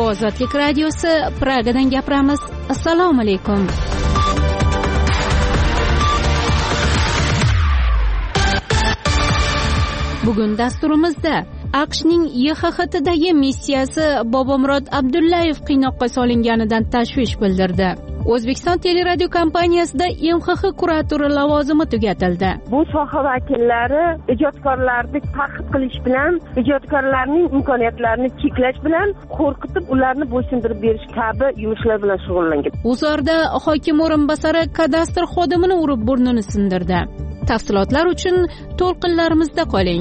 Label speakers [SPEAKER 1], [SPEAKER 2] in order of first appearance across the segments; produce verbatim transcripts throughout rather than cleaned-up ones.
[SPEAKER 1] Bu Ozodlik radiosi, Pragadan gapiramiz. Assalomu alaykum. Bugun dasturimizda AQShning Y X X T'dagi missiyasi Bobomurod Abdullayev qiynoqqa solinganidan tashvish bildirdi. O'zbekiston teleradio kompaniyasida M X X kuratori lavozimi tugatildi.
[SPEAKER 2] Bu soha vakillari ijodkorlarni ta'qib qilish bilan, ijodkorlarning imkoniyatlarini cheklash bilan qo'rqitib, ularni bo'ysundirib berish kabi yumushlar bilan shug'ullangan.
[SPEAKER 1] G'uzorda hokim o'rinbosari kadastr xodimini urib burnini sindirdi. Tafsilotlar uchun to'lqinlarimizda qoling.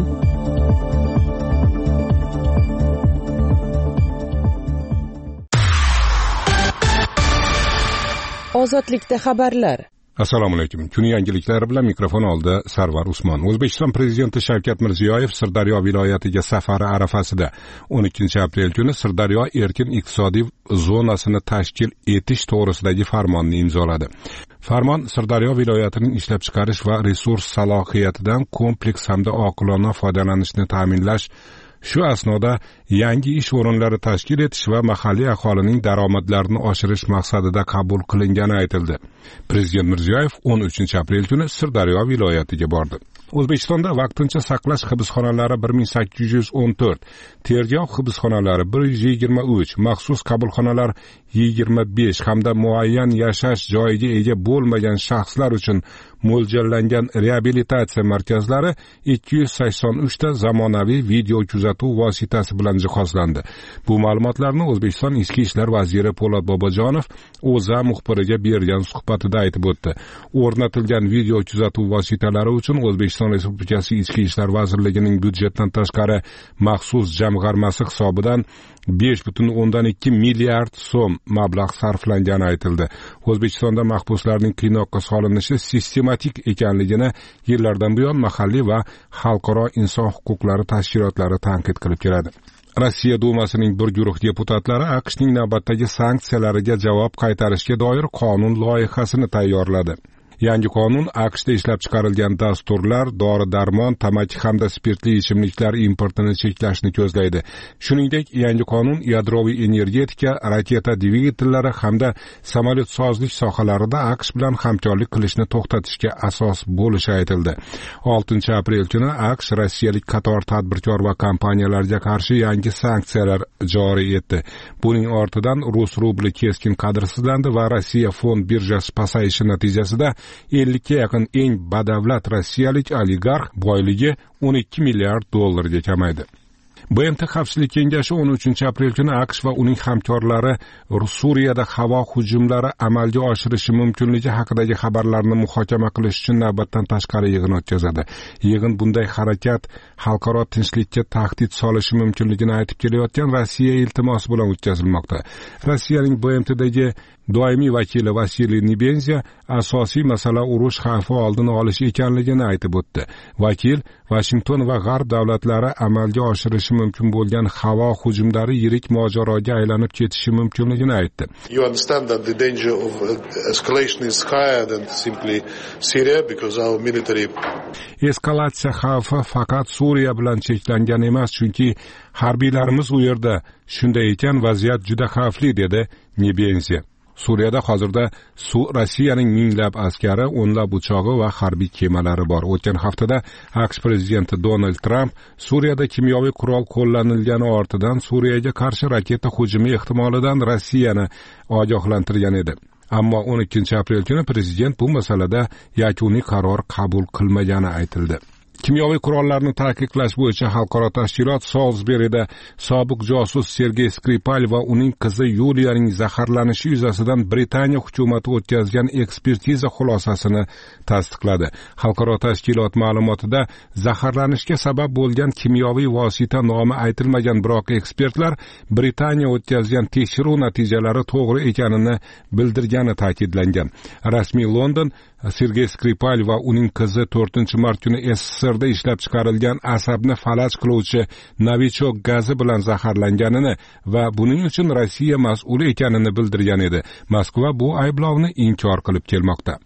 [SPEAKER 3] Ozodlikda xabarlar.
[SPEAKER 4] Assalomu alaykum. Kun yangiliklari bilan mikrofon oldida Sarvar Usmon. O'zbekiston prezidenti Shavkat Mirziyoyev Sirdaryo viloyatiga safari arafasida o'n ikkinchi aprel kuni Sirdaryo erkin iqtisodiy zonasini tashkil etish to'g'risidagi farmonni imzoladi. Farmon Sirdaryo viloyatining ishlab chiqarish va resurs salohiyatidan kompleks hamda oqilona foydalanishni ta'minlash, shu asnoda yangi ish o'rinlari tashkil etish va mahalliy aholining daromadlarini oshirish maqsadida qabul qilingani aytildi. Prezident Mirziyoyev o'n uchinchi aprel kuni Sirdaryo viloyatiga bordi. O'zbekistonda vaqtincha saqlash hibsxonalari bir ming sakkiz yuz o'n to'rt, tergov hibsxonalari bir yuz yigirma uch, maxsus qabulxonalar yigirma besh hamda muayyan yashash joyiga ega bo'lmagan shaxslar uchun mo'ljallangan reabilitatsiya markazlari ikki yuz sakson uch ta zamonaviy video kuzatuv vositasi bilan jihozlandi. Bu ma'lumotlarni O'zbekiston Ichki ishlar vaziri Po'lat Bobojonov O'zA muxbiriga bergan suhbatida aytib o'tdi. O'rnatilgan video kuzatuv vositalari uchun O'zbekiston Respublikasi Ichki ishlar vazirligining byudjetdan tashqari maxsus jamg'armasi hisobidan besh butun o'ndan ikki milliard so'm mablag' sarflangani aytildi. O'zbekistonda mahbuslarning qiynoqqa solinishi sistematik ekanligini yillardan buyon mahalliy va xalqaro inson huquqlari tashkilotlari tanqid qilib keladi. Rossiya Dumasining bir guruh deputatlari AQShning navbatdagi sanksiyalariga javob qaytarishga doir qonun loyihasini tayyorladi. Yangi qonun AQShda ishlab chiqarilgan dasturlar, dori-darmon, tamaki hamda spirtli ichimliklar importini cheklashni ko'zlaydi. Shuningdek, yangi qonun yadroviy energetika, raketa dvigatellari hamda samolyotsozlik sohalarida AQSh bilan hamkorlik qilishni to'xtatishga asos bo'lishi aytildi. oltinchi aprel kuni AQSh rossiyalik qator tadbirkor va kompaniyalarga qarshi yangi sanksiyalar joriy etdi. Buning ortidan rus rubli keskin qadrsizlandi va Rossiya fond birjasi pasayishi natijasida ellikka yaqin eng badavlat rossiyalik oligarx boyligi o'n ikki milliard dollarga kamaydi. B M T Xavfsizlik kengashi o'n uchinchi aprel kuni AQSh va uning hamkorlari Suriyada havo hujumlari amalga oshirishi mumkinligi haqidagi xabarlarni muhokama qilish uchun navbatdan tashqari yig'in o'tkazadi. Yig'in bunday harakat xalqaro tinchlikka tahdid solishi mumkinligini aytib kelayotgan Rossiya iltimosi bilan o'tkazilmoqda. Rossiyaning B M T'dagi doimiy vakili Vasiliy Nebenziya asosiy masala urush xavfi oldini olish ekanligini aytib o'tdi. Vakil Washington va G'arb davlatlari amalga oshirishi mumkin bo'lgan havo hujumlari yirik mojaroga aylanib ketishi mumkinligini aytdi.
[SPEAKER 5] You understand that the danger of escalation is higher than simply Syria because our military
[SPEAKER 4] Eskalatsiya xavfi faqat Suriya bilan cheklangan emas, chunki harbiylarimiz u yerda. Shunday ekan, vaziyat juda xavfli, dedi Nebenziya. Suriyada hozirda su Rossiyaning minglab askari, o'nlab uchog'i va harbiy kemalari bor. O'tgan haftada AQSh prezidenti Donald Trump Suriyada kimyoviy qurol qo'llanilgani ortidan Suriyaga qarshi raketa hujumi ehtimolidan Rossiyani ogohlantirgan edi. Ammo o'n ikkinchi aprel kuni prezident bu masalada yakuniy qaror qabul qilmagani aytildi. Kimyoviy qurollarni taqiqlash bo'yicha xalqaro tashkilot Salisburyda sobiq josus Sergey Skripal va uning qizi Yuliyaning zaharlanishi yuzasidan Britaniya hukumati o'tkazgan ekspertiza xulosasini tasdiqladi. Xalqaro tashkilot ma'lumotida zaharlanishga sabab bo'lgan kimyoviy vosita nomi aytilmagan, biroq ekspertlar Britaniya o'tkazgan tekshiruv natijalari to'g'ri ekanini bildirgani ta'kidlangan. Rasmiy London Sergey Skripal va uning qizi to'rtinchi mart kuni S S R da ishlab chiqarilgan asabni falaj qiluvchi novichok gazi bilan zaharlanganini va buning uchun Rossiya mas'ul ekanini bildirgan edi. Moskva bu ayblovni inkor qilib kelmoqda.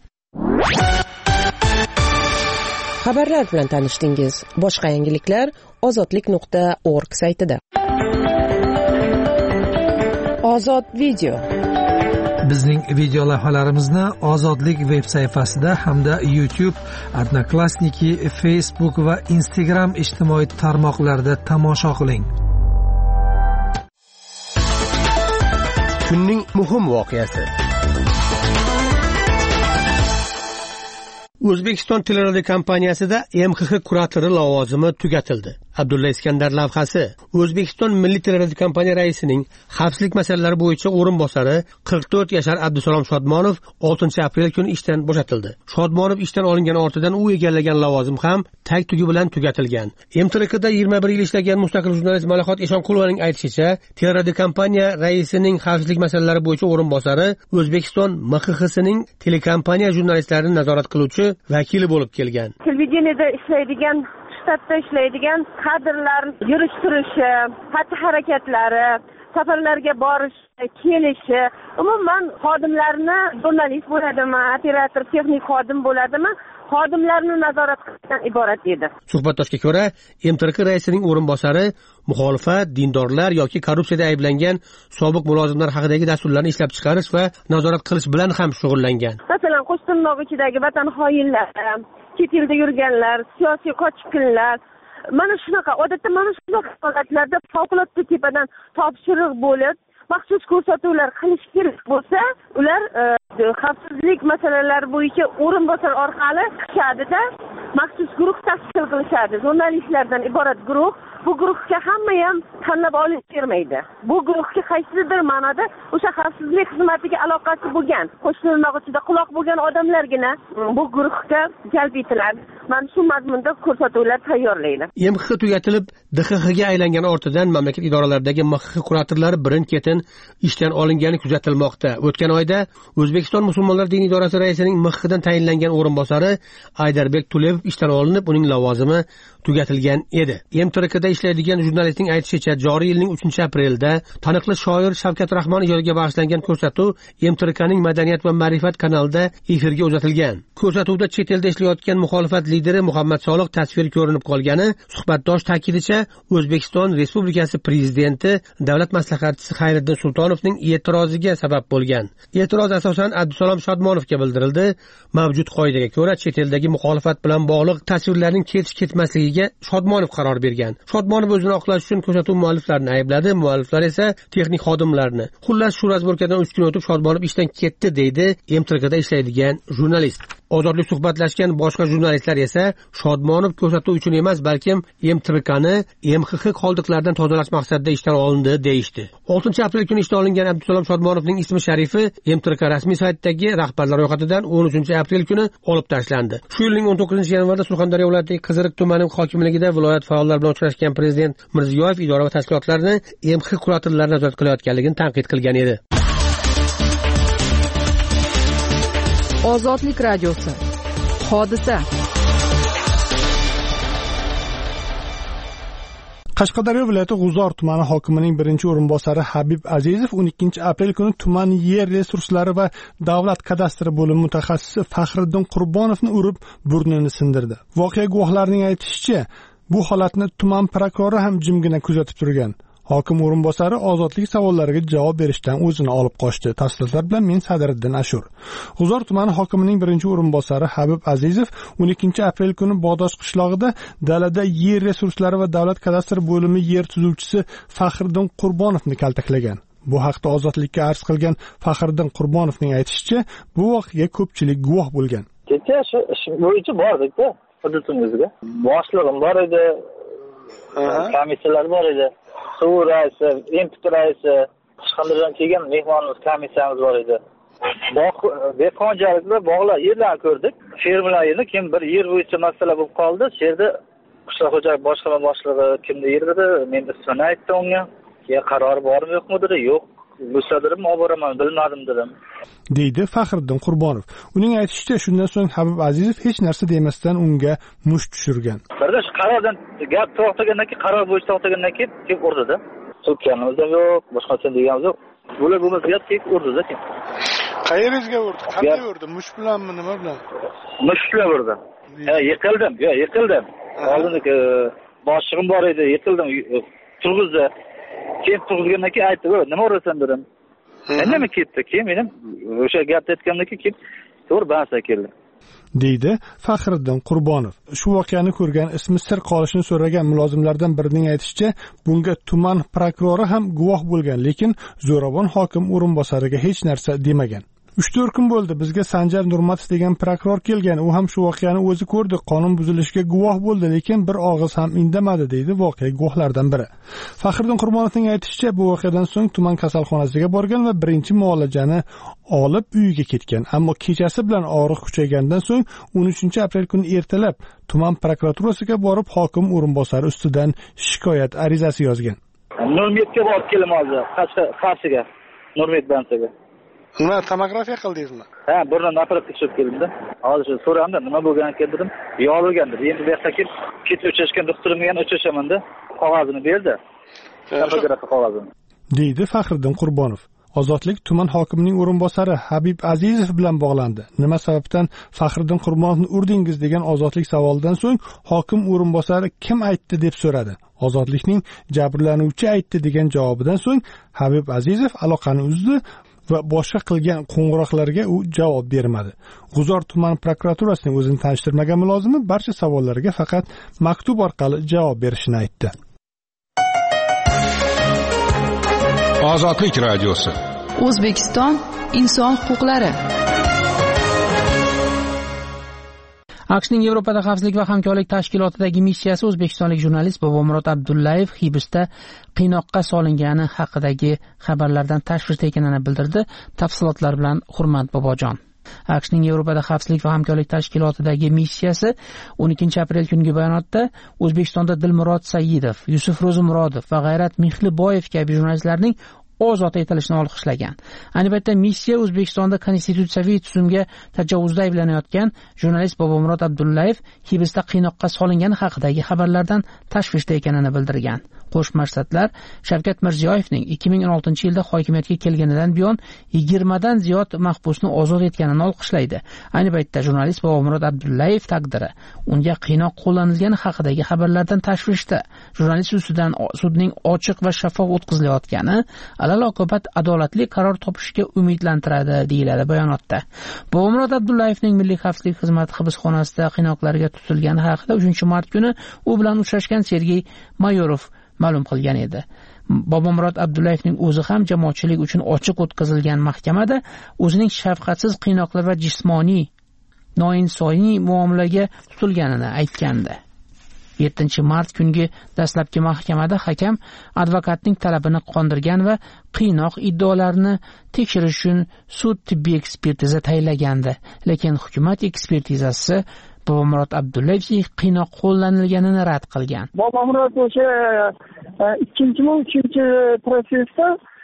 [SPEAKER 3] Xabarlar bilan tanishdingiz. Boshqa yangiliklar ozodlik nuqta org saytida. Ozod video.
[SPEAKER 6] Bizning video lavhalarimizni Ozodlik veb sayfasida hamda YouTube, Odnoklassniki, Facebook va Instagram ijtimoiy tarmoqlarida tomosha qiling.
[SPEAKER 7] Kunning muhim voqeasi. O'zbekiston teleradio kompaniyasida M X X kuratori lavozimi tugatildi. Abdulla Iskandar lavhasi. O'zbekiston Milliy teleradio kompaniya raisining xavfsizlik masalalari bo'yicha o'rinbosari qirq to'rt yashar Abdusalom Shodmonov oltinchi aprel kuni ishdan bo'shatildi. Shodmonov ishdan olingan ortidan u egallagan lavozim ham tag tugi bilan tugatilgan. M T R Kda yigirma bir yil ishlagan mustaqil jurnalist Malahot Eshonqulovaning aytishicha, teleradio kompaniya raisining xavfsizlik masalalari bo'yicha o'rinbosari O'zbekiston M X X'ning telekompaniya jurnalistlarini nazorat qiluvchi vakili bo'lib kelgan.
[SPEAKER 2] Televideniyada ishlaydigan, shtatda ishlaydigan kadrlar yurish turishi, xatti harakatlari, safarlarga borish, kelishi, umuman xodimlarni jurnalist bo'ladimi, operator, texnik xodim bo'ladimi, xodimlarni nazorat qilishdan iborat edi.
[SPEAKER 7] Suhbatdoshga ko'ra, M T R K raisining o'rinbosari muxolifat, dindorlar yoki korrupsiyada ayblangan sobiq mulozimlar haqidagi dasturlarni ishlab chiqarish va nazorat qilish bilan ham shug'ullangan.
[SPEAKER 2] Masalan, Qo'shtirnoq ichidagi vatan xoinlari, chet elda yurganlar, siyosiy qochqinlar, mana shunaqa, odatda mana shunaqa holatlarda favqulodda tepadan topshiriq bo'lib, maxsus ko'rsatuvlar qilish kerak bo'lsa, ular xavfsizlik masalalari bo'yicha o'rinbosar orqali chiqishadi-da, maxsus guruh tashkil qilishadi. Jurnalistlardan iborat guruh. Bu guruhga hamma ham tanlab olish bermaydi. Bu guruhga qaysidir ma'noda o'sha xavfsizlik xizmatiga aloqasi bo'lgan, qo'shnilar ichida quloq bo'lgan odamlargina bu guruhga jalb etiladi. Mana shu mazmunda ko'rsatuvlar tayyorlaydi.
[SPEAKER 7] M X X tugatilib, D X X ga aylangan ortidan mamlakat idoralaridagi M X X kuratorlari birin-ketin ishdan olingani kuzatilmoqda. O'tgan oyda O'zbekiston musulmonlar diniy idorasi raisining M X X dan tayinlangan o'rinbosari Aydarbek Tulevov ishdan olinib, uning lavozimi tugatilgan edi. M T R Kda ishlaydigan jurnalistning aytishicha, joriy yilning uchinchi aprelda taniqli shoir Shavkat Rahmon ijodiga bag'ishlangan ko'rsatuv M T R Kning Madaniyat va ma'rifat kanalida efirga uzatilgan. Ko'rsatuvda chet elda ishlayotgan muxolifat lideri Muhammad Soliq tasviri ko'rinib qolgani, suhbatdosh ta'kidicha, O'zbekiston Respublikasi prezidenti davlat maslahatchisi Xayriddin Sultonovning e'tiroziga sabab bo'lgan. E'tiroz asosan Abdusalom Shodmonovga bildirildi. Mavjud qoidaga ko'ra, chet eldagi muxolifat bilan bog'liq tasvirlarning ketish-ketmasligiga Shodmonov qaror bergan. Shodmonov o'zini oqlash uchun ko'rsatuv mualliflarini aybladi, mualliflar esa texnik xodimlarni. Xullas, shu razborkadan uch kun o'tib Shodmonov ishdan ketdi, deydi M T R Kda ishlaydigan jurnalist. Ozodlik suhbatlashgan boshqa jurnalistlar esa Shodmonov ko'rsatuv uchun emas, balkim M T R Kni M X X qoldiqlaridan tozalash maqsadida ishdan olindi deyishdi. oltinchi aprel kuni ishdan olingan Abdusalom Shodmonovning ismi sharifi M T R K rasmiy saytidagi rahbarlar ro'yxatidan o'n uchinchi aprel kuni olib tashlandi. Shu yilning o'n to'qqizinchi yanvarda Surxondaryo viloyatidagi Qiziriq tumani hokimligida viloyat faollari bilan uchrashgan prezident Mirziyoyev idora va tashkilotlarni M X X kuratorlari nazorat qilayotganligini tanqid qilgan edi.
[SPEAKER 1] Ozodlik radiosi. Hodisa.
[SPEAKER 8] Qashqadaryo viloyati G'uzor tumani hokimining birinchi o'rinbosari Habib Azizov o'n ikkinchi aprel kuni tuman yer resurslari va davlat kadastri bo'limi mutaxassisi Faxriddin Qurbonovni urib, burnini sindirdi. Voqea guvohlarining aytishicha, bu holatni tuman prokurori ham jimgina kuzatib turgan. Hokim o'rinbosari ozodlik savollariga javob berishdan o'zini olib qochdi. Tafsilotlar bilan men Sadriddin Ashur. G'uzor tumani hokimining birinchi o'rinbosari Habib Azizov o'n ikkinchi aprel kuni Bog'dosh qishlog'ida dalada yer resurslari va davlat kadastri bo'limi yer tuzuvchisi Faxriddin Qurbonovni kaltaklagan. Bu haqda Ozodlikka arz qilgan Faxriddin Qurbonovning aytishicha, bu voqeaga ko'pchilik guvoh bo'lgan.
[SPEAKER 9] Kecha shu ish bo'yicha bordik-da, hududimizga. Boshlig'im bor edi, komissiyalar bor edi. Suv raisi, import raisi, Qashqadaryodan kelgan mehmonimiz komissiyamiz bor edi. Dehqonchilikda bog'lar yerlarni ko'rdik. Fermerlarni kim bir yer bo'yicha masala bo'lib qoldi. Shu yerda qishloq xo'jalik boshqarma boshlig'i kimni yer dedi, men ismini aytdim unga. Ya qaror bormi yo'qmi dedi. Yo'q. Bo'lsa-dirib olib boraman, bilmadim dedim.
[SPEAKER 8] deydi Faxriddin Qurbonov. Uning aytishicha, shundan so'ng Habib Azizov hech narsa demasdan unga musht tushirgan.
[SPEAKER 9] Birda shu qarordan gap to'xtagandan keyin, qaror bo'yicha to'xtagandan keyin kelib urdi-da. So'kkanimiz ham yo'q, boshqa narsa deganimiz yo'q. Bular bo'lmasa gap kelib urdi-da.
[SPEAKER 8] Qayerga urdi? Qanday urdi? Musht bilanmi, nima bilan?
[SPEAKER 9] Musht bilan urdi. Ha, yiqildim. Yo'q, yiqildim. Oldingi boshlig'im bor edi, yiqildim. Turg'izdi. Keyin turg'izgandan keyin aytdi, "Nima urasan?" dedim. nima ketdi keyin men o'sha gapni aytgandan keyin to'g'ri bansa keldi
[SPEAKER 8] deydi Faxriddin Qurbonov. Shu voqeani ko'rgan, ismi sir qolishini so'ragan mulozimlardan birining aytishicha, bunga tuman prokurori ham guvoh bo'lgan, lekin zo'ravon hokim o'rinbosariga hech narsa demagan. uch to'rt kun bo'ldi, bizga Sanjar Nurmatov degan prokuror kelgan. U ham shu voqeani o'zi ko'rdi, qonun buzilishiga guvoh bo'ldi, lekin bir og'iz ham indamadi, deydi voqea guvohlaridan biri. Faxriddin Qurbonovning aytishicha, bu voqeadan so'ng tuman kasalxonasiga borgan va birinchi muolajani olib uyiga ketgan. Ammo kechasi bilan og'riq kuchaygandan so'ng o'n uchinchi aprel kuni ertalab tuman prokuraturasiga borib, hokim o'rinbosari ustidan shikoyat arizasi yozgan.
[SPEAKER 9] Nurmetga borib keldim hozir, Qarshiga, Nurmet bansaga.
[SPEAKER 8] Nima tomografiya qildingizmi?
[SPEAKER 9] Ha, burni naparat tekshirib keldim-da. Hozir so'ramda, nima bo'lgan ekan dedim. Yo'qolgandi. Endi bu yoqqa kelib, ketib o'chashgan doktorim bilan o'chashaman-da. Qog'ozini berdi. Tomografiya qog'ozini. deydi
[SPEAKER 8] Faxriddin Qurbonov. Ozodlik tuman hokimining o'rinbosari Habib Azizov bilan bog'landi. Nima sababdan Faxriddin Qurbonovni urdingiz degan Ozodlik savolidan so'ng hokim o'rinbosari kim aytdi deb so'radi. Ozodlikning jabrlanuvchi aytdi degan javobidan so'ng Habib Azizov aloqani uzdi va boshqa qilgan qo'ng'iroqlarga u javob bermadi. G'uzor tuman prokuraturasining o'zini tanishtirmagan mulozimi barcha savollarga faqat maktub orqali javob berishini aytdi.
[SPEAKER 4] Ozodlik radiosi.
[SPEAKER 10] O'zbekiston inson huquqlari.
[SPEAKER 11] AQShning Yevropada xavfsizlik va hamkorlik tashkilotidagi missiyasi o'zbekistonlik jurnalist Bobomurod Abdullayev hibsda qiynoqqa solingani haqidagi xabarlardan tashvishda ekanini bildirdi. Tafsilotlar bilan Hurmat Bobojon. AQShning Yevropada xavfsizlik va hamkorlik tashkilotidagi missiyasi o'n ikkinchi aprel kungi bayonotda O'zbekistonda Dilmurod Saidov, Yusuf Ro'zimurodov va G'ayrat Mehliboyev kabi jurnalistlarning ozod etilishini olqishlagan. Ayni paytda missiya O'zbekistonda konstitutsiyaviy tuzumga tajovuzda ayblanayotgan jurnalist Bobomurod Abdullayev hibsda qiynoqqa solingani haqidagi xabarlardan tashvishda ekanini bildirgan. Qo'shma Shtatlar Shavkat Mirziyoyevning ikki ming o'n oltinchi yilda hokimiyatga kelganidan buyon yigirmadan ziyod mahbusni ozod etganini olqishlaydi. Ayni paytda jurnalist Bobomurod Abdullayev taqdiri unga qiynoq qo'llanilgani haqidagi xabarlardan tashvishda. Jurnalist ustidan sudning ochiq va shaffof o'tkazilayotgani alal-oqibat adolatli qaror topishiga umidlantiradi, deyiladi bayonotda. Bobomurod Abdullayevning Milliy xavfsizlik xizmati hibsxonasida qiynoqlarga tutilgani haqida uchinchi mart kuni u bilan uchrashgan Sergey Mayorov ma'lum qilgan edi. Bobomurod Abdullayevning o'zi ham jamoatchilik uchun ochiq o'tkazilgan mahkamada o'zining shafqatsiz qiynoqlar va jismoniy noinsoniy muomalaga tutilganini aytgandi. yettinchi mart kungi dastlabki mahkamada hakam advokatning talabini qondirgan va qiynoq iddaolarini tekshirish uchun sud tibbiy ekspertiza tayinlagandi. Lekin hukumat ekspertizasi Bobomurod Abdullayevning qiynoq qo'llanilganini rad qilgan.
[SPEAKER 12] Bobomurod o'sha ikkinchi va uchinchi prosesda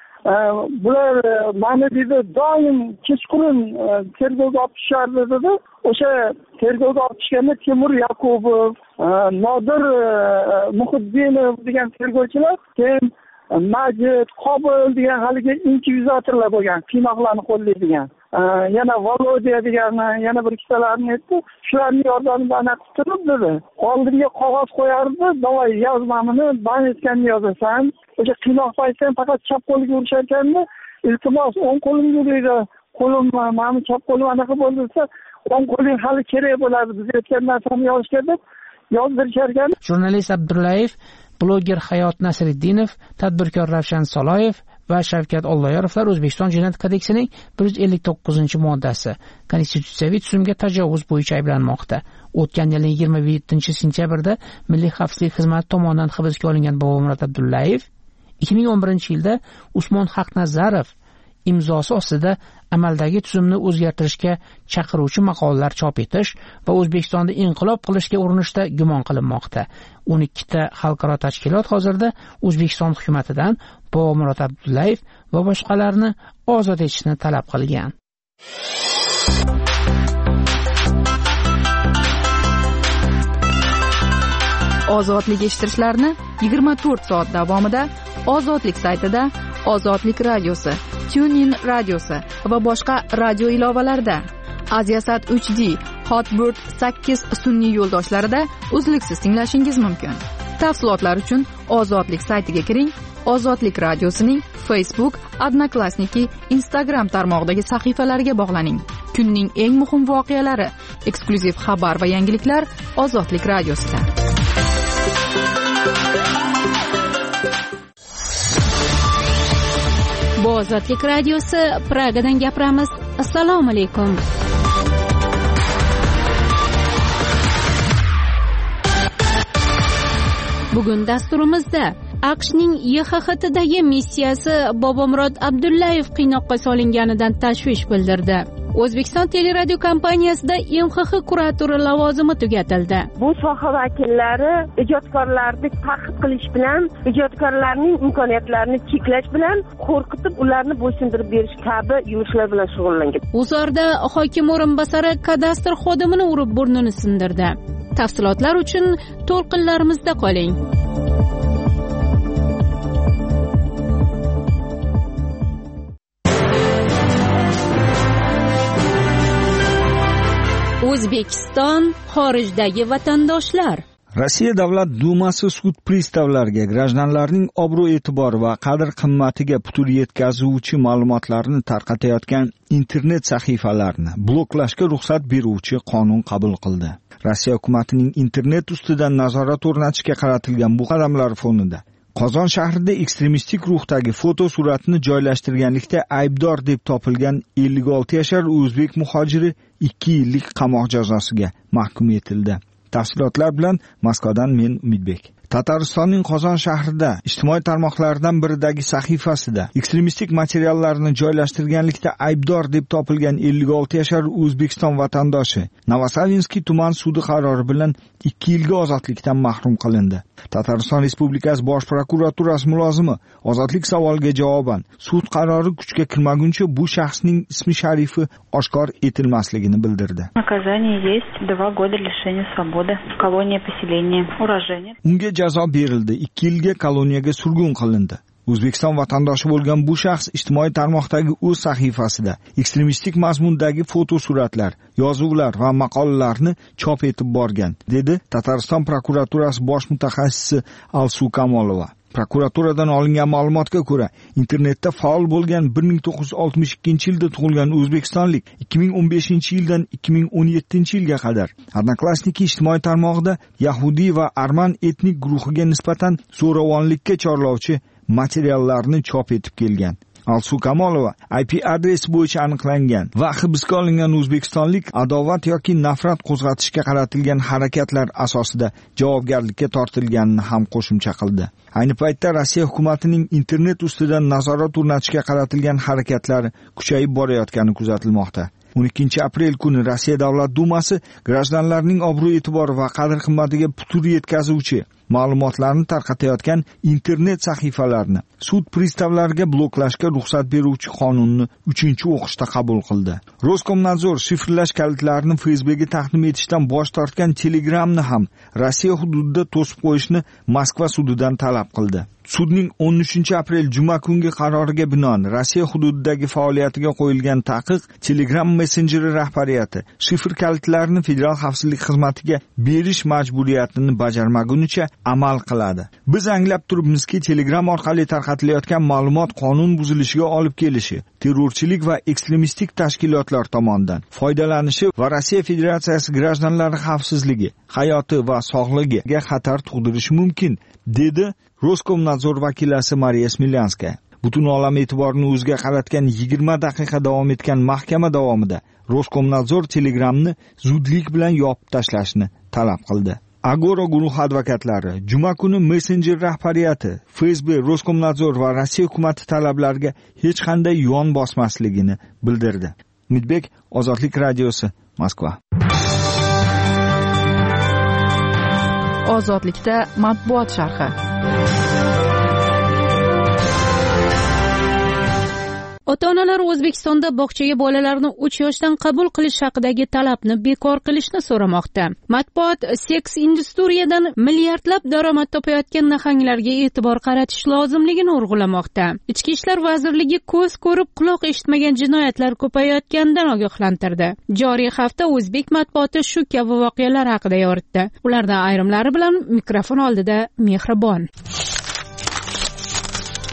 [SPEAKER 12] bular ma'ni dedi doim kechqurun tergovga olib tushardi dedi. O'sha tergovga olib tushganda Temur Yakubov, Nodir Muhiddinov degan tergovchilar, keyin Majid Qobil degan haligi inkvizatorlar bo'lgan, qiynoqlarni qo'llaydigan. Yana Volodya degan yana bir ikkitalarni aytdi. Shularning yordamida ana turib dedi. Oldinga qog'oz qo'yardi, "Davay yozmamini, ban etganini yozasan." O'sha qiynoq paytda faqat chap qo'liga urishar ekanda, "Iltimos, o'ng qo'limga uraydi. Qo'lim, ma'ni chap qo'lim anaqa bo'lsa, o'ng qo'ling hali kerak bo'ladi. Biz aytgan narsani yozishga deb yozdirishar ekan."
[SPEAKER 11] Jurnalist Abdullayev, bloger Hayot Nasriddinov, tadbirkor Ravshan Soloyev va Shavkat Olloyorovlar O'zbekiston Jinoyat kodeksining bir yuz ellik to'qqizinchi moddasi konstitutsiyaviy tuzumga tajovuz bo'yicha ayblanmoqda. O'tgan yilning yigirma yettinchi sentyabrda Milliy xavfsizlik xizmati tomonidan hibsga olingan Bobomurod Abdullayev ikki ming o'n birinchi yilda Usmon Haqnazarov imzosi ostida amaldagi tuzumni o'zgartirishga chaqiruvchi maqolalar chop etish va O'zbekistonda inqilob qilishga urinishda gumon qilinmoqda. o'n ikkita xalqaro tashkilot hozirda O'zbekiston hukumatidan Bobomurod Abdullayev va boshqalarni ozod etishni talab qilgan.
[SPEAKER 10] Ozodlik eshittirishlarni yigirma to'rt soat davomida Ozodlik saytida, Ozodlik radiosi, TuneIn radiosi va boshqa radio ilovalarda, Aziasat uch D, Hotbird sakkiz sun'iy yo'ldoshlarida uzluksiz tinglashingiz mumkin. Tafsilotlar uchun Ozodlik saytiga kiring Ozodlik radiosining Facebook, Odnoklassniki, Instagram tarmog'idagi sahifalariga bog'laning. Kunning eng muhim voqealari, eksklyuziv xabar va yangiliklar Ozodlik radiosida.
[SPEAKER 1] Bu Ozodlik radiosi, Pragadan gapiramiz. Assalomu alaykum. Bugun dasturimizda AQShning Y X X Tdagi missiyasi Bobomurod Abdullayev qiynoqqa solinganidan tashvish bildirdi. O'zbekiston teleradio kompaniyasida M X X kuratori lavozimi tugatildi.
[SPEAKER 2] Bu soha vakillari ijodkorlarni ta'qib qilish bilan, ijodkorlarning imkoniyatlarini cheklash bilan qo'rqitib, ularni bo'ysundirib berish kabi yumushlar bilan shug'ullangan.
[SPEAKER 1] G'uzorda hokim o'rinbosari kadastr xodimini urib burnini sindirdi. Tafsilotlar uchun to'lqinlarimizda qoling. O'zbekiston xorijdagi vatandoshlar.
[SPEAKER 13] Rossiya Davlat Dumasi sud pristavlariga grajdanlarning obro'-e'tibor va qadr-qimmatiga putur yetkazuvchi ma'lumotlarni tarqatayotgan internet sahifalarni bloklashga ruxsat beruvchi qonun qabul qildi. Rossiya hukumatining internet ustidan nazorat o'rnatishga qaratilgan bu qadamlar fonida Qozon shahrida ekstremistik ruhdagi foto suratni joylashtirganlikda aybdor deb topilgan ellik olti yashar o'zbek muhojiri ikki yillik qamoq jazosiga mahkum etildi. Tafsilotlar bilan Moskvadan men Umidbek. Tataristonning Qozon shahrida ijtimoiy tarmoqlardan biridagi sahifasida ekstremistik materiallarni joylashtirganlikda aybdor deb topilgan ellik olti yashar O'zbekiston vatandoshi Novosavinskiy tuman sudi qarori bilan ikki yilga ozodlikdan mahrum qilindi. Tatariston Respublikasi Bosh prokuraturasi mulozimi ozodlik savoliga javoban sud qarori kuchga kirmaguncha bu shaxsning ismi sharifi oshkor etilmasligini bildirdi.
[SPEAKER 14] Наказание есть два года лишения свободы, колония поселения, уроженец.
[SPEAKER 13] Unga jazo berildi, ikki yilga koloniyaga surgun qilindi. O'zbekiston vatandoshi bo'lgan bu shaxs ijtimoiy tarmoqdagi o'z sahifasida ekstremistik mazmundagi foto suratlar, yozuvlar va maqolalarni chop etib borgan, dedi Tatariston prokuraturasi bosh mutaxassisi Alsu Kamolova. Prokuraturadan olingan ma'lumotga ko'ra, internetda faol bo'lgan bir ming to'qqiz yuz oltmish ikkinchi yilda tug'ilgan o'zbekistonlik ikki ming o'n beshinchi yildan ikki ming o'n yettinchi yilga qadar Odnoklassniki ijtimoiy tarmog'ida yahudiy va arman etnik guruhiga nisbatan zo'ravonlikka chorlovchi materiallarni chop etib kelgan. Alsu Kamolova I P adresi bo'yicha aniqlangan va hibsga olingan o'zbekistonlik adovat yoki nafrat qo'zg'atishga qaratilgan harakatlar asosida javobgarlikka tortilganini ham qo'shimcha qildi. Ayni paytda Rossiya hukumatining internet ustidan nazorat o'rnatishga qaratilgan harakatlari kuchayib borayotgani kuzatilmoqda. o'n ikkinchi aprel kuni Rossiya Davlat Dumasi grajdanlarning obro'-e'tibori va qadr-qimmatiga putur yetkazuvchi ma'lumotlarni tarqatayotgan internet sahifalarni sud pristavlariga bloklashga ruxsat beruvchi qonunni uchinchi o'qishda qabul qildi. Roskomnadzor shifrlash kalitlarini Facebook'ga taqdim etishdan bosh tortgan Telegramni ham Rossiya hududida to'sib qo'yishni Moskva sudidan talab qildi. Sudning o'n uchinchi aprel juma kungi qaroriga binoan Rossiya hududidagi faoliyatiga qo'yilgan taqiq Telegram messenjeri rahbariyati shifr kalitlarini Federal xavfsizlik xizmatiga berish majburiyatini bajarmagunicha amal qiladi. Biz anglab turibmizki, Telegram orqali tarqatilayotgan ma'lumot qonun buzilishiga olib kelishi, terrorchilik va ekstremistik tashkilotlar tomonidan foydalanishi va Rossiya Federatsiyasi grajdanlari xavfsizligi, hayoti va sog'lig'iga xatar tug'dirishi mumkin, dedi Roskomnadzor vakilasi Mariya Smilyanskaya. Butun olam e'tiborini o'ziga qaratgan yigirma daqiqa davom etgan mahkama davomida Roskomnadzor Telegramni zudlik bilan yopib tashlashni talab qildi. Agora guruh advokatlari juma kuni messenjer rahbariyati Facebook, Roskomnadzor va Rossiya hukumati talablariga hech qanday yon bosmasligini bildirdi. Umidbek, Ozodlik radiosi, Moskva.
[SPEAKER 10] Ozodlikda matbuot sharhi.
[SPEAKER 1] Ota-onalar O'zbekistonda bog'chaga bolalarni uch yoshdan qabul qilish haqidagi talabni bekor qilishni so'ramoqda. Matbuot seks industriyadan milliardlab daromad topayotgan nahanglarga e'tibor qaratish lozimligini urg'ulamoqda. Ichki ishlar vazirligi ko'z ko'rib, quloq eshitmagan jinoyatlar ko'payayotganidan ogohlantirdi. Joriy hafta o'zbek matbuoti shu kabi voqealar haqida yoritdi. Ulardan ayrimlari bilan mikrofon oldida Mehribon.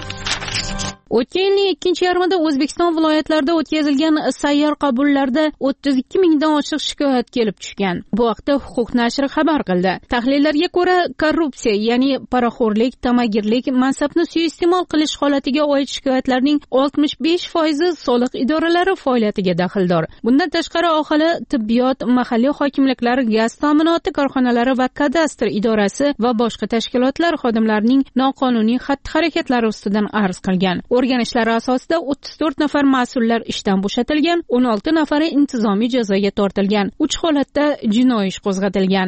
[SPEAKER 1] o'tgan yilning ikkinchi yarmida O'zbekiston viloyatlarida o'tkazilgan sayyor qabullarda o'ttiz ikki mingdan oshiq shikoyat kelib tushgan. Bu haqda Huquq nashri xabar qildi. Tahlillarga ko'ra, korrupsiya, ya'ni poraxo'rlik, tamagirlik, mansabni suiiste'mol qilish holatiga oid shikoyatlarning oltmish besh foizi soliq idoralari faoliyatiga daxldor. Bundan tashqari, aholi, tibbiyot, mahalliy hokimliklar, gaz ta'minoti korxonalari va kadastr idorasi va boshqa tashkilotlar xodimlarining noqonuniy xatti-harakatlari ustidan arz qilgan. O'rganishlar asosida o'ttiz to'rt nafar mas'ullar ishdan bo'shatilgan, o'n olti nafari intizomiy jazoga tortilgan. uch holatda jinoiy ish qo'zg'atilgan.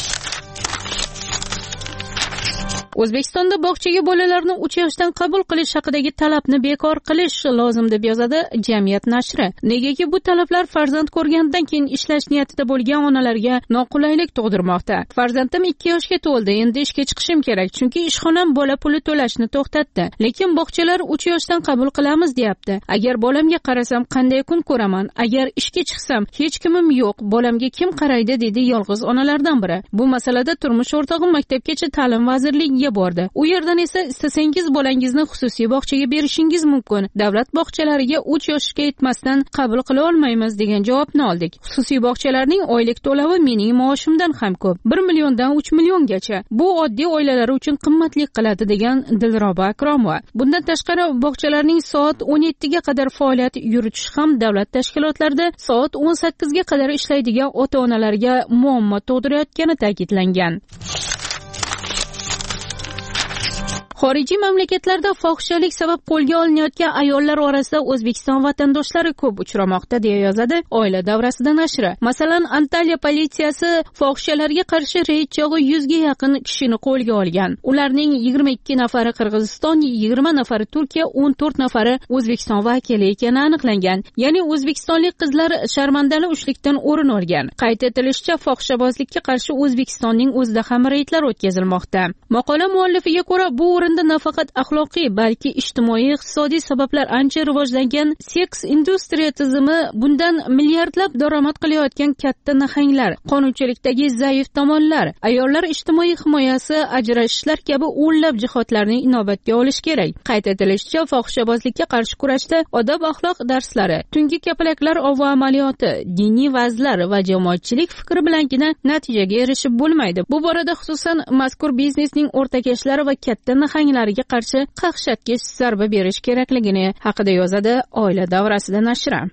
[SPEAKER 1] O'zbekistonda bog'chaga bolalarni uch yoshdan qabul qilish haqidagi talabni bekor qilish lozim deb yozadi Jamiyat nashri. Negaki bu talablar farzand ko'rgandan keyin ishlash niyatida bo'lgan onalarga noqulaylik tug'dirmoqda. Farzandim ikki yoshga to'ldi, endi ishga chiqishim kerak, chunki ishxonam bola puli to'lashni to'xtatdi. Lekin bog'chalar uch yoshdan qabul qilamiz deyapti. Agar bolamga qarasam qanday kun ko'raman? Agar ishga chiqsam hech kimim yo'q, bolamga kim qaraydi, dedi yolg'iz onalardan biri. Bu masalada turmush o'rtog'im maktabgacha ta'lim vazirligiga bordi. U yerdan esa istasangiz bolangizni xususiy bog'chaga berishingiz mumkin. Davlat bog'chalariga uch yoshga yetmasdan qabul qila olmaymiz degan javobni oldik. Xususiy bog'chalarning oylik to'lovi mening maoshimdan ham ko'p. bir milliondan uch milliongacha. Bu oddiy oilalar uchun qimmatlik qiladi degan Dilroba Akromova. Bundan tashqari, bog'chalarning soat o'n yettiga qadar faoliyat yuritish ham davlat tashkilotlarida soat o'n sakkizga qadar ishlaydigan ota-onalarga muammo tug'dirayotgani ta'kidlangan. Xorijiy mamlakatlarda fohishalik sabab qo'lga olinayotgan ayollar orasida O'zbekiston vatandoshlari ko'p uchramoqda, deya yozadi Oila davrasida nashri. Masalan, Antalya politsiyasi fohishalarga qarshi reyd chog'i yuzga yaqin kishini qo'lga olgan. Ularning yigirma ikki nafari Qirg'iziston, yigirma nafari Turkiya, o'n to'rt nafari O'zbekiston vakili ekani aniqlangan. Ya'ni o'zbekistonlik qizlar sharmandali uchlikdan o'rin olgan. Qayd etilishicha, fohishabozlikka qarshi O'zbekistonning o'zida ham reydlar o'tkazilmoqda. Maqola muallifiga ko'ra, bu nafaqat axloqiy, balki ijtimoiy iqtisodiy sabablar ancha rivojlangan seks industriya tizimi, bundan milliardlab daromad qilayotgan katta nahanglar, qonunchilikdagi zaif tomonlar, ayollar ijtimoiy himoyasi, ajrashishlar kabi o'nlab jihatlarni inobatga olish kerak. Qayd etilishicha, fohishabozlikka qarshi kurashda odob axloq darslari, tungi kapalaklar ovi amaliyoti, diniy va'zlar va jamoatchilik fikri bilangina natijaga erishib bo'lmaydi. Bu borada xususan mazkur biznesning o'rtakashlari va katta nahanglariga qarshi qaqshatgich zarba berish kerakligini haqida yozadi Oila davrasida nashri.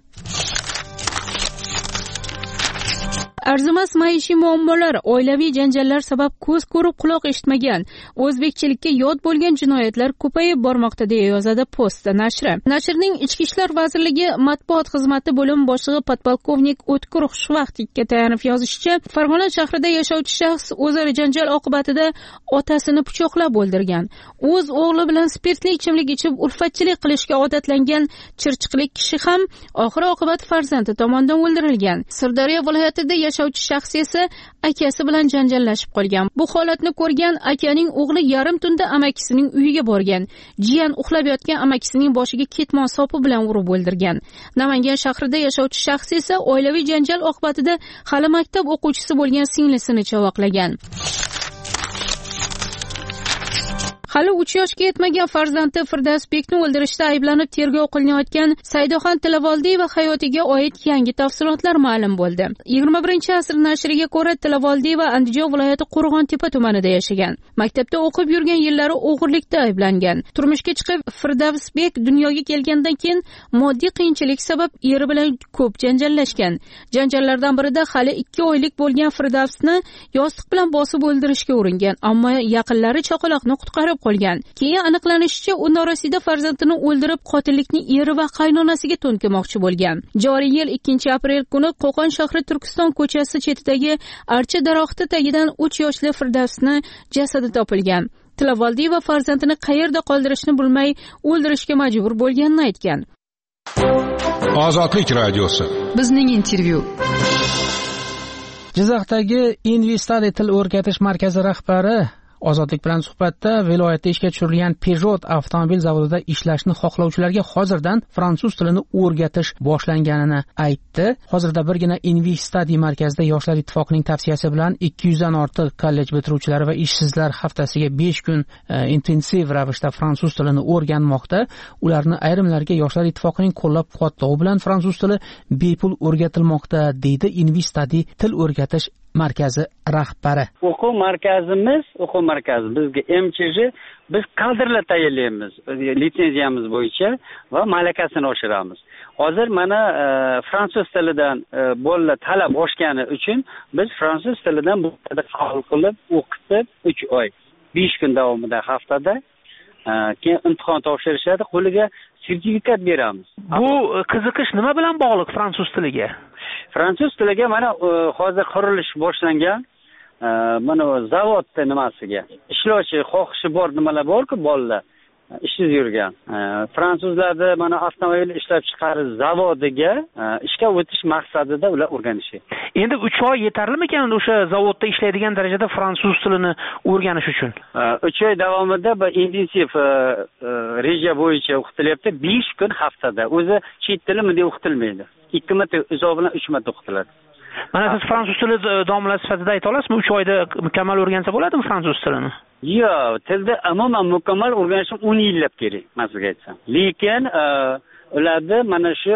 [SPEAKER 1] Arzimas maishiy muammolar, oilaviy janjallar sabab ko'z ko'rib quloq eshitmagan, o'zbekchilikka yod bo'lgan jinoyatlar ko'payib bormoqda, deya yozadi Post nashri. Nashrning Ichki ishlar vazirligi matbuot xizmati bo'lim boshlig'i podpolkovnik O'tkir Xushvaqtga tayanib yozishicha, Farg'ona shahrida yashovchi shaxs o'zaro janjal oqibatida otasini pichoqlab o'ldirgan. O'z o'g'li bilan spirtli ichimlik ichib ulfatchilik qilishga odatlangan chirchiqlik kishi ham oxir oqibat farzandi tomonidan o'ldirilgan. Sirdaryo viloyatida yashovchi shaxs esa akasi bilan janjallashib qolgan. Bu holatni ko'rgan akaning o'g'li yarim tunda amakisining uyiga borgan. Jiyan uxlab yotgan amakisining boshiga ketmon sopi bilan urib o'ldirgan. Namangan shahrida yashovchi shaxs esa oilaviy janjal oqibatida hali maktab o'quvchisi bo'lgan singlisini chavoqlagan. Hali uch yoshga yetmagan farzandi Firdavsbekni o'ldirishda ayblanib tergov qilinayotgan Saydoxon Tilavoldieva hayotiga oid yangi tafsilotlar ma'lum bo'ldi. yigirma birinchi asr nashriga ko'ra, Tilavoldieva Andijon viloyati Qo'rg'ontepa tumanida yashagan. Maktabda o'qib yurgan yillari o'g'irlikda ayblangan. Turmushga chiqib, Firdavsbek dunyoga kelgandan keyin moddiy qiyinchilik sabab eri bilan ko'p janjallashgan. Janjallardan birida hali ikki oylik bo'lgan Firdavsni yostiq bilan bosib o'ldirishga uringan, ammo yaqinlari chaqaloqni qutqarib qolgan. Keyin aniqlanishicha, u norasida farzandini o'ldirib, qotillikni eri va qaynonasiga to'nkamoqchi bo'lgan. Joriy yil ikkinchi aprel kuni Qo'qon shahri Turkiston ko'chasi chetidagi archa daraxti tagidan uch yoshli Firdavsni jasadi topilgan. Tilavoldieva farzandini qayerda qoldirishni bilmay o'ldirishga majbur bo'lganini aytgan.
[SPEAKER 4] Ozodlik radiosi.
[SPEAKER 10] Bizning intervyu.
[SPEAKER 11] Jizzaxdagi Invi Study til o'rgatish markazi rahbari Ozodlik bilan suhbatda viloyatda ishga tushirilgan Peugeot avtomobil zavodida ishlashni xohlovchilarga hozirdan fransuz tilini o'rgatish boshlanganini aytdi. Hozirda birgina InvStudy markazida Yoshlar ittifoqining tavsiyasi bilan ikki yuzdan ortiq kollej bitiruvchilari va ishsizlar haftasiga besh kun e, intensiv ravishda fransuz tilini o'rganmoqda. Ularni ayrimlarga Yoshlar ittifoqining qo'llab-quvvatlovi bilan fransuz tili bepul o'rgatilmoqda, deydi InvStudy til o'rgatish markazi rahbari.
[SPEAKER 15] O'quv markazimiz, o'quv markazi bizga M C J biz kadrlar tayyorlaymiz, litsenziyamiz bo'yicha va malakasini oshiramiz. Hozir mana e, fransuz tilidan e, bolalar talab oshgani uchun biz fransuz tilidan bu yerda qabul qilib, o'qitib uch oy, besh kun davomida haftada e, keyin imtihon topshirishadi, qo'liga sertifikat beramiz.
[SPEAKER 11] Bu qiziqish nima bilan bog'liq fransuz tiliga?
[SPEAKER 15] Fransuz tiliga mana e, hozir qurilish boshlangan e, mana zavodda nimasiga ishlovchi xohishi bor nimalar borku, bolalar ishsiz yurgan. E, fransuzlarda mana avtomobil ishlab chiqarish zavodiga e, ishga o'tish maqsadida ular o'rganishadi.
[SPEAKER 11] Endi uch oy yetarlimikan o'sha zavodda ishlaydigan darajada fransuz tilini o'rganish uchun?
[SPEAKER 15] uch oy davomida bir intensiv e, e, reja bo'yicha o'qitilyapti, besh kun haftada. O'zi chet tili bunday o'qitilmaydi. ikki marta uzoq bilan uch marta o'qitiladi.
[SPEAKER 11] Mana siz fransuz tili domla sifatida ayta olasizmi? uch oyda mukammal o'rgansa bo'ladimi fransuz tilini?
[SPEAKER 15] Yo'q, tilda umuman mukammal o'rganish o'n yillab kerak, men sizga aytsam. Lekin ularda mana shu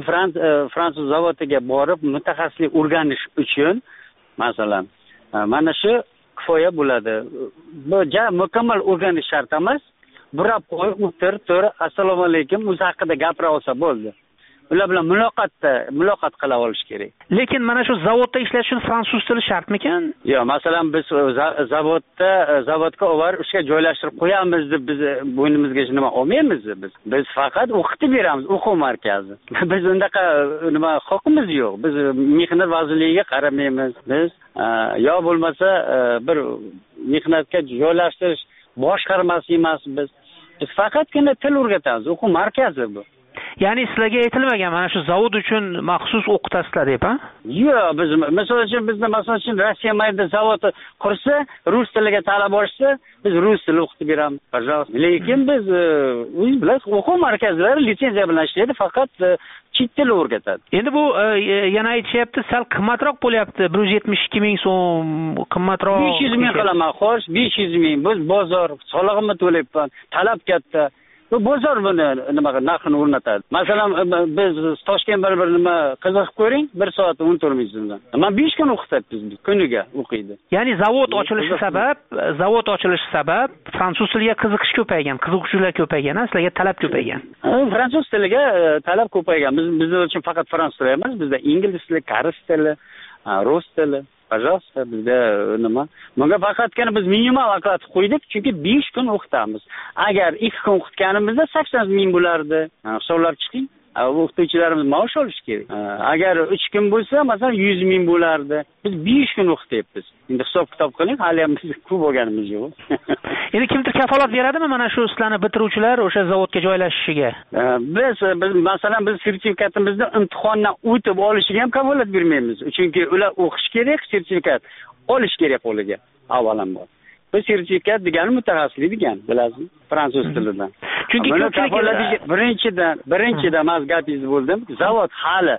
[SPEAKER 15] fransuz zavodiga borib mutaxassislik o'rganish uchun masalan mana shu kifoya bo'ladi. Bu ja mukammal o'rganish shart emas. Burab qo'yib o'tir, tur, assalomu alaykum, o'zi haqida gapira olsa bo'ldi. Ular bilan muloqotda muloqot qila olish kerak.
[SPEAKER 11] Lekin mana shu zavodda ishlash uchun fransuz tili shartmikan?
[SPEAKER 15] Yo'q, masalan biz zavodda zavodga olib ishga joylashtirib qo'yamiz deb biz bo'ynimizga nima olmaymiz biz. Biz faqat o'qitib beramiz, o'quv markazi. Biz undaqa nima huquqimiz yo'q. Biz mehnat vazirligiga qaramaymiz. Biz yo bo'lmasa bir mehnatga joylashtirish boshqarmasi emas biz. Biz faqatgina til o'rgatamiz, o'quv markazi bu.
[SPEAKER 11] Ya'ni sizlarga aytilmagan mana shu zavod uchun maxsus o'qitasizlar deb, ha?
[SPEAKER 15] Yo'q, biz misol uchun bizni misol uchun Rossiya mayda zavod qursa, rus tiliga talab olsa, biz rus tilini o'qitib beramiz, пожалуйста. Lekin biz o'z bilan o'quv markazlari litsenziya bilan ishlaydi, faqat chet tili o'rgatadi.
[SPEAKER 11] Endi bu yana aytishyapti, sal qimmatroq bo'lyapti. bir yuz yetmish ikki ming so'm qimmatroq.
[SPEAKER 15] besh yuz ming qilaman, xo'sh, besh yuz ming. Biz bozor, solig'imni to'layapman, talab katta. Bu bozor buni nima narxini o'rnatadi. Masalan, biz Toshkent bir bir nima qiziqib ko'ring, bir soat o'n to'rt ming so'mdan. Men besh kun o'qityapmiz, kuniga o'qiydi.
[SPEAKER 11] Ya'ni zavod ochilishi sabab, zavod ochilishi sabab fransuz tiliga qiziqish ko'paygan, qiziquvchilar ko'paygan, sizlarga talab ko'paygan.
[SPEAKER 15] Fransuz tiliga talab ko'paygan. Biz bizlar uchun faqat fransuz tili emas, bizda ingliz tili, koreys tili, rus tili, пожалуйста, bizda nima? Bunga faqatgina biz minimal oklad qo'ydik, chunki besh kun o'qitamiz. Agar ikki kun o'qitganimizda sakson ming bo'lardi. Hisoblab chiqing. O'qituvchilarimiz maosh olish kerak. Agar uch kun bo'lsa, masalan, yuz ming bo'lardi. Biz besh kun o'qityapmiz. Endi hisob kitob qiling, hali ham biz ko'p bo'lganimiz yo'q.
[SPEAKER 11] Endi kimdir kafolat beradimi mana shu sizlarni bitiruvchilar o'sha zavodga joylashishiga?
[SPEAKER 15] Biz biz masalan biz sertifikatimizni imtihondan o'tib olishiga ham kafolat bermaymiz. Chunki ular o'qish kerak, sertifikat olish kerak qo'liga. Avvalambor. Bu sertifikat degani mutaxassislik degani, bilasizmi? Fransuz tilidan.
[SPEAKER 11] Chunki ko'pchilik
[SPEAKER 15] birinchidan, birinchidan mas gapingiz bo'ldim. Zavod hali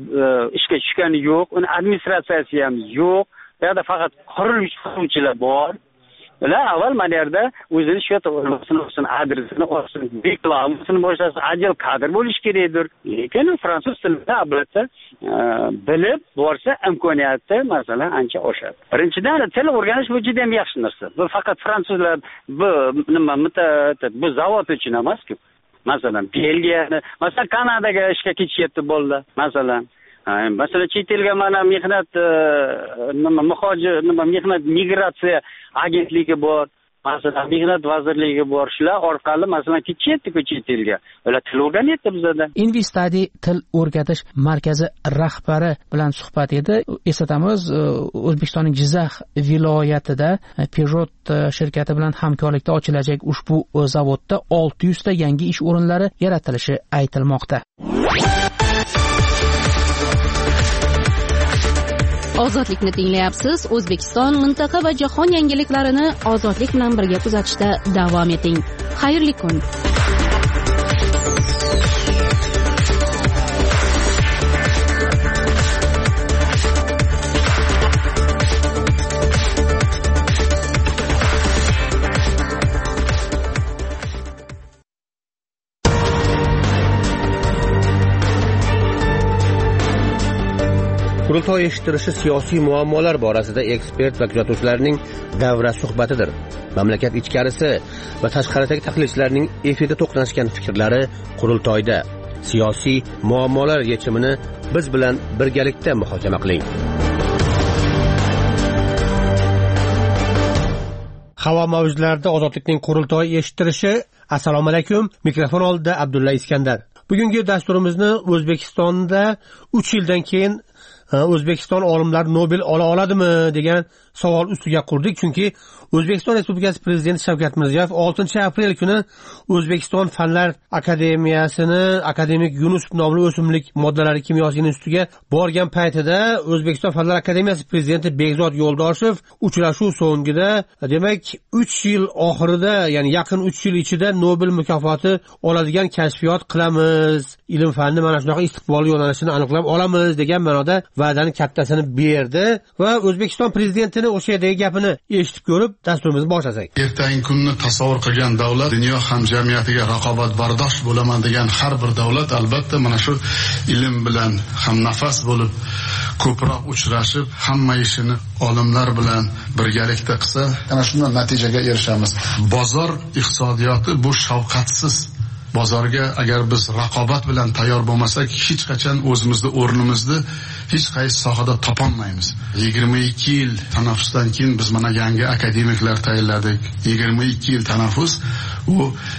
[SPEAKER 15] ishga tushgani yo'q, uni administratsiyasi ham yo'q. Bu yerda faqat qurilish qiluvchilar bor. Ular avval mana yerda o'zini shu yerda o'zini adresini olsin, reklamasini boshlasin, ajal kadr bo'lish kerakdir. Lekin fransuz tilida albatta bilib borsa imkoniyati masalan ancha oshadi. Birinchidan til o'rganish bu juda ham yaxshi narsa. Bu faqat fransuzlar bu nima bu zavod uchun emas-ku. Masalan, Belgiya, masalan Kanadaga ishga ketishyapti bolalar, masalan. Masalan, chet elga mana mehnat nima muhojir, nima mehnat migratsiya agentligi bor. Masalan, mehnat vazirligi bor. Shular orqali masalan ketishyapti-ku chet elga. Ular til o'rganyapti bizda.
[SPEAKER 11] InvStudy til o'rgatish markazi rahbari bilan suhbat edi. Eslatamiz, O'zbekistonning Jizzax viloyatida Peugeot shirkati bilan hamkorlikda ochilajak ushbu zavodda olti yuz ta yangi ish o'rinlari yaratilishi aytilmoqda.
[SPEAKER 1] Ozodlikni tinglayapsiz. O'zbekiston, mintaqa va jahon yangiliklarini ozodlik bilan birga kuzatishda davom eting. Xayrli kun.
[SPEAKER 7] Qurultoy eshittirishi siyosiy muammolar borasida ekspert va kuzatuvchilarning davra suhbatidir. Mamlakat ichkarisi va tashqaridagi tahlilchilarning efirda to'qnashgan fikrlari qurultoyda. Siyosiy muammolar yechimini biz bilan birgalikda muhokama qiling. Havo mavjlarida ozodlikning qurultoyi eshittirishi. Assalomu alaykum. Mikrofon oldida Abdulla Iskandar. Bugungi dasturimizni O'zbekistonda uch yildan keyin O'zbekiston olimlari Nobel ola oladimi degan savol ustiga qurdik, chunki O'zbekiston Respublikasi Prezidenti Shavkat Mirziyoyev oltinchi aprel kuni O'zbekiston Fanlar Akademiyasini akademik Yunusov nomli o'simlik moddalari kimyosi institutiga borgan paytida O'zbekiston Fanlar Akademiyasi prezidenti Bekzod Yo'ldoshev uchrashuv so'ngida, demak uch yil oxirida, ya'ni yaqin uch yil ichida Nobel mukofoti oladigan kashfiyot qilamiz, ilm fanni mana shunaqa istiqbolli yo'nalishini aniqlab olamiz degan ma'noda va'dani kattasini berdi va O'zbekiston prezidentining o'sha yerdagi gapini eshitib ko'rib dasturimizni boshlasak.
[SPEAKER 16] Ertangi kunni tasavvur qilgan davlat dunyo hamjamiyatiga raqobatbardosh bo'laman degan har bir davlat albatta mana shu ilm bilan hamnafas bo'lib ko'proq uchrashib, hamma ishini olimlar bilan birgalikda qilsa, ana shunday natijaga erishamiz. Bozor iqtisodiyoti bu shafqatsiz bozorga agar biz raqobat bilan tayyor bo'lmasak, hech qachon o'zimizni o'rnimizni hech qaysi sohada topolmaymiz. yigirma ikki yil tanaffusdan keyin biz mana yangi akademiklar tayinladik. yigirma ikki yil tanaffus u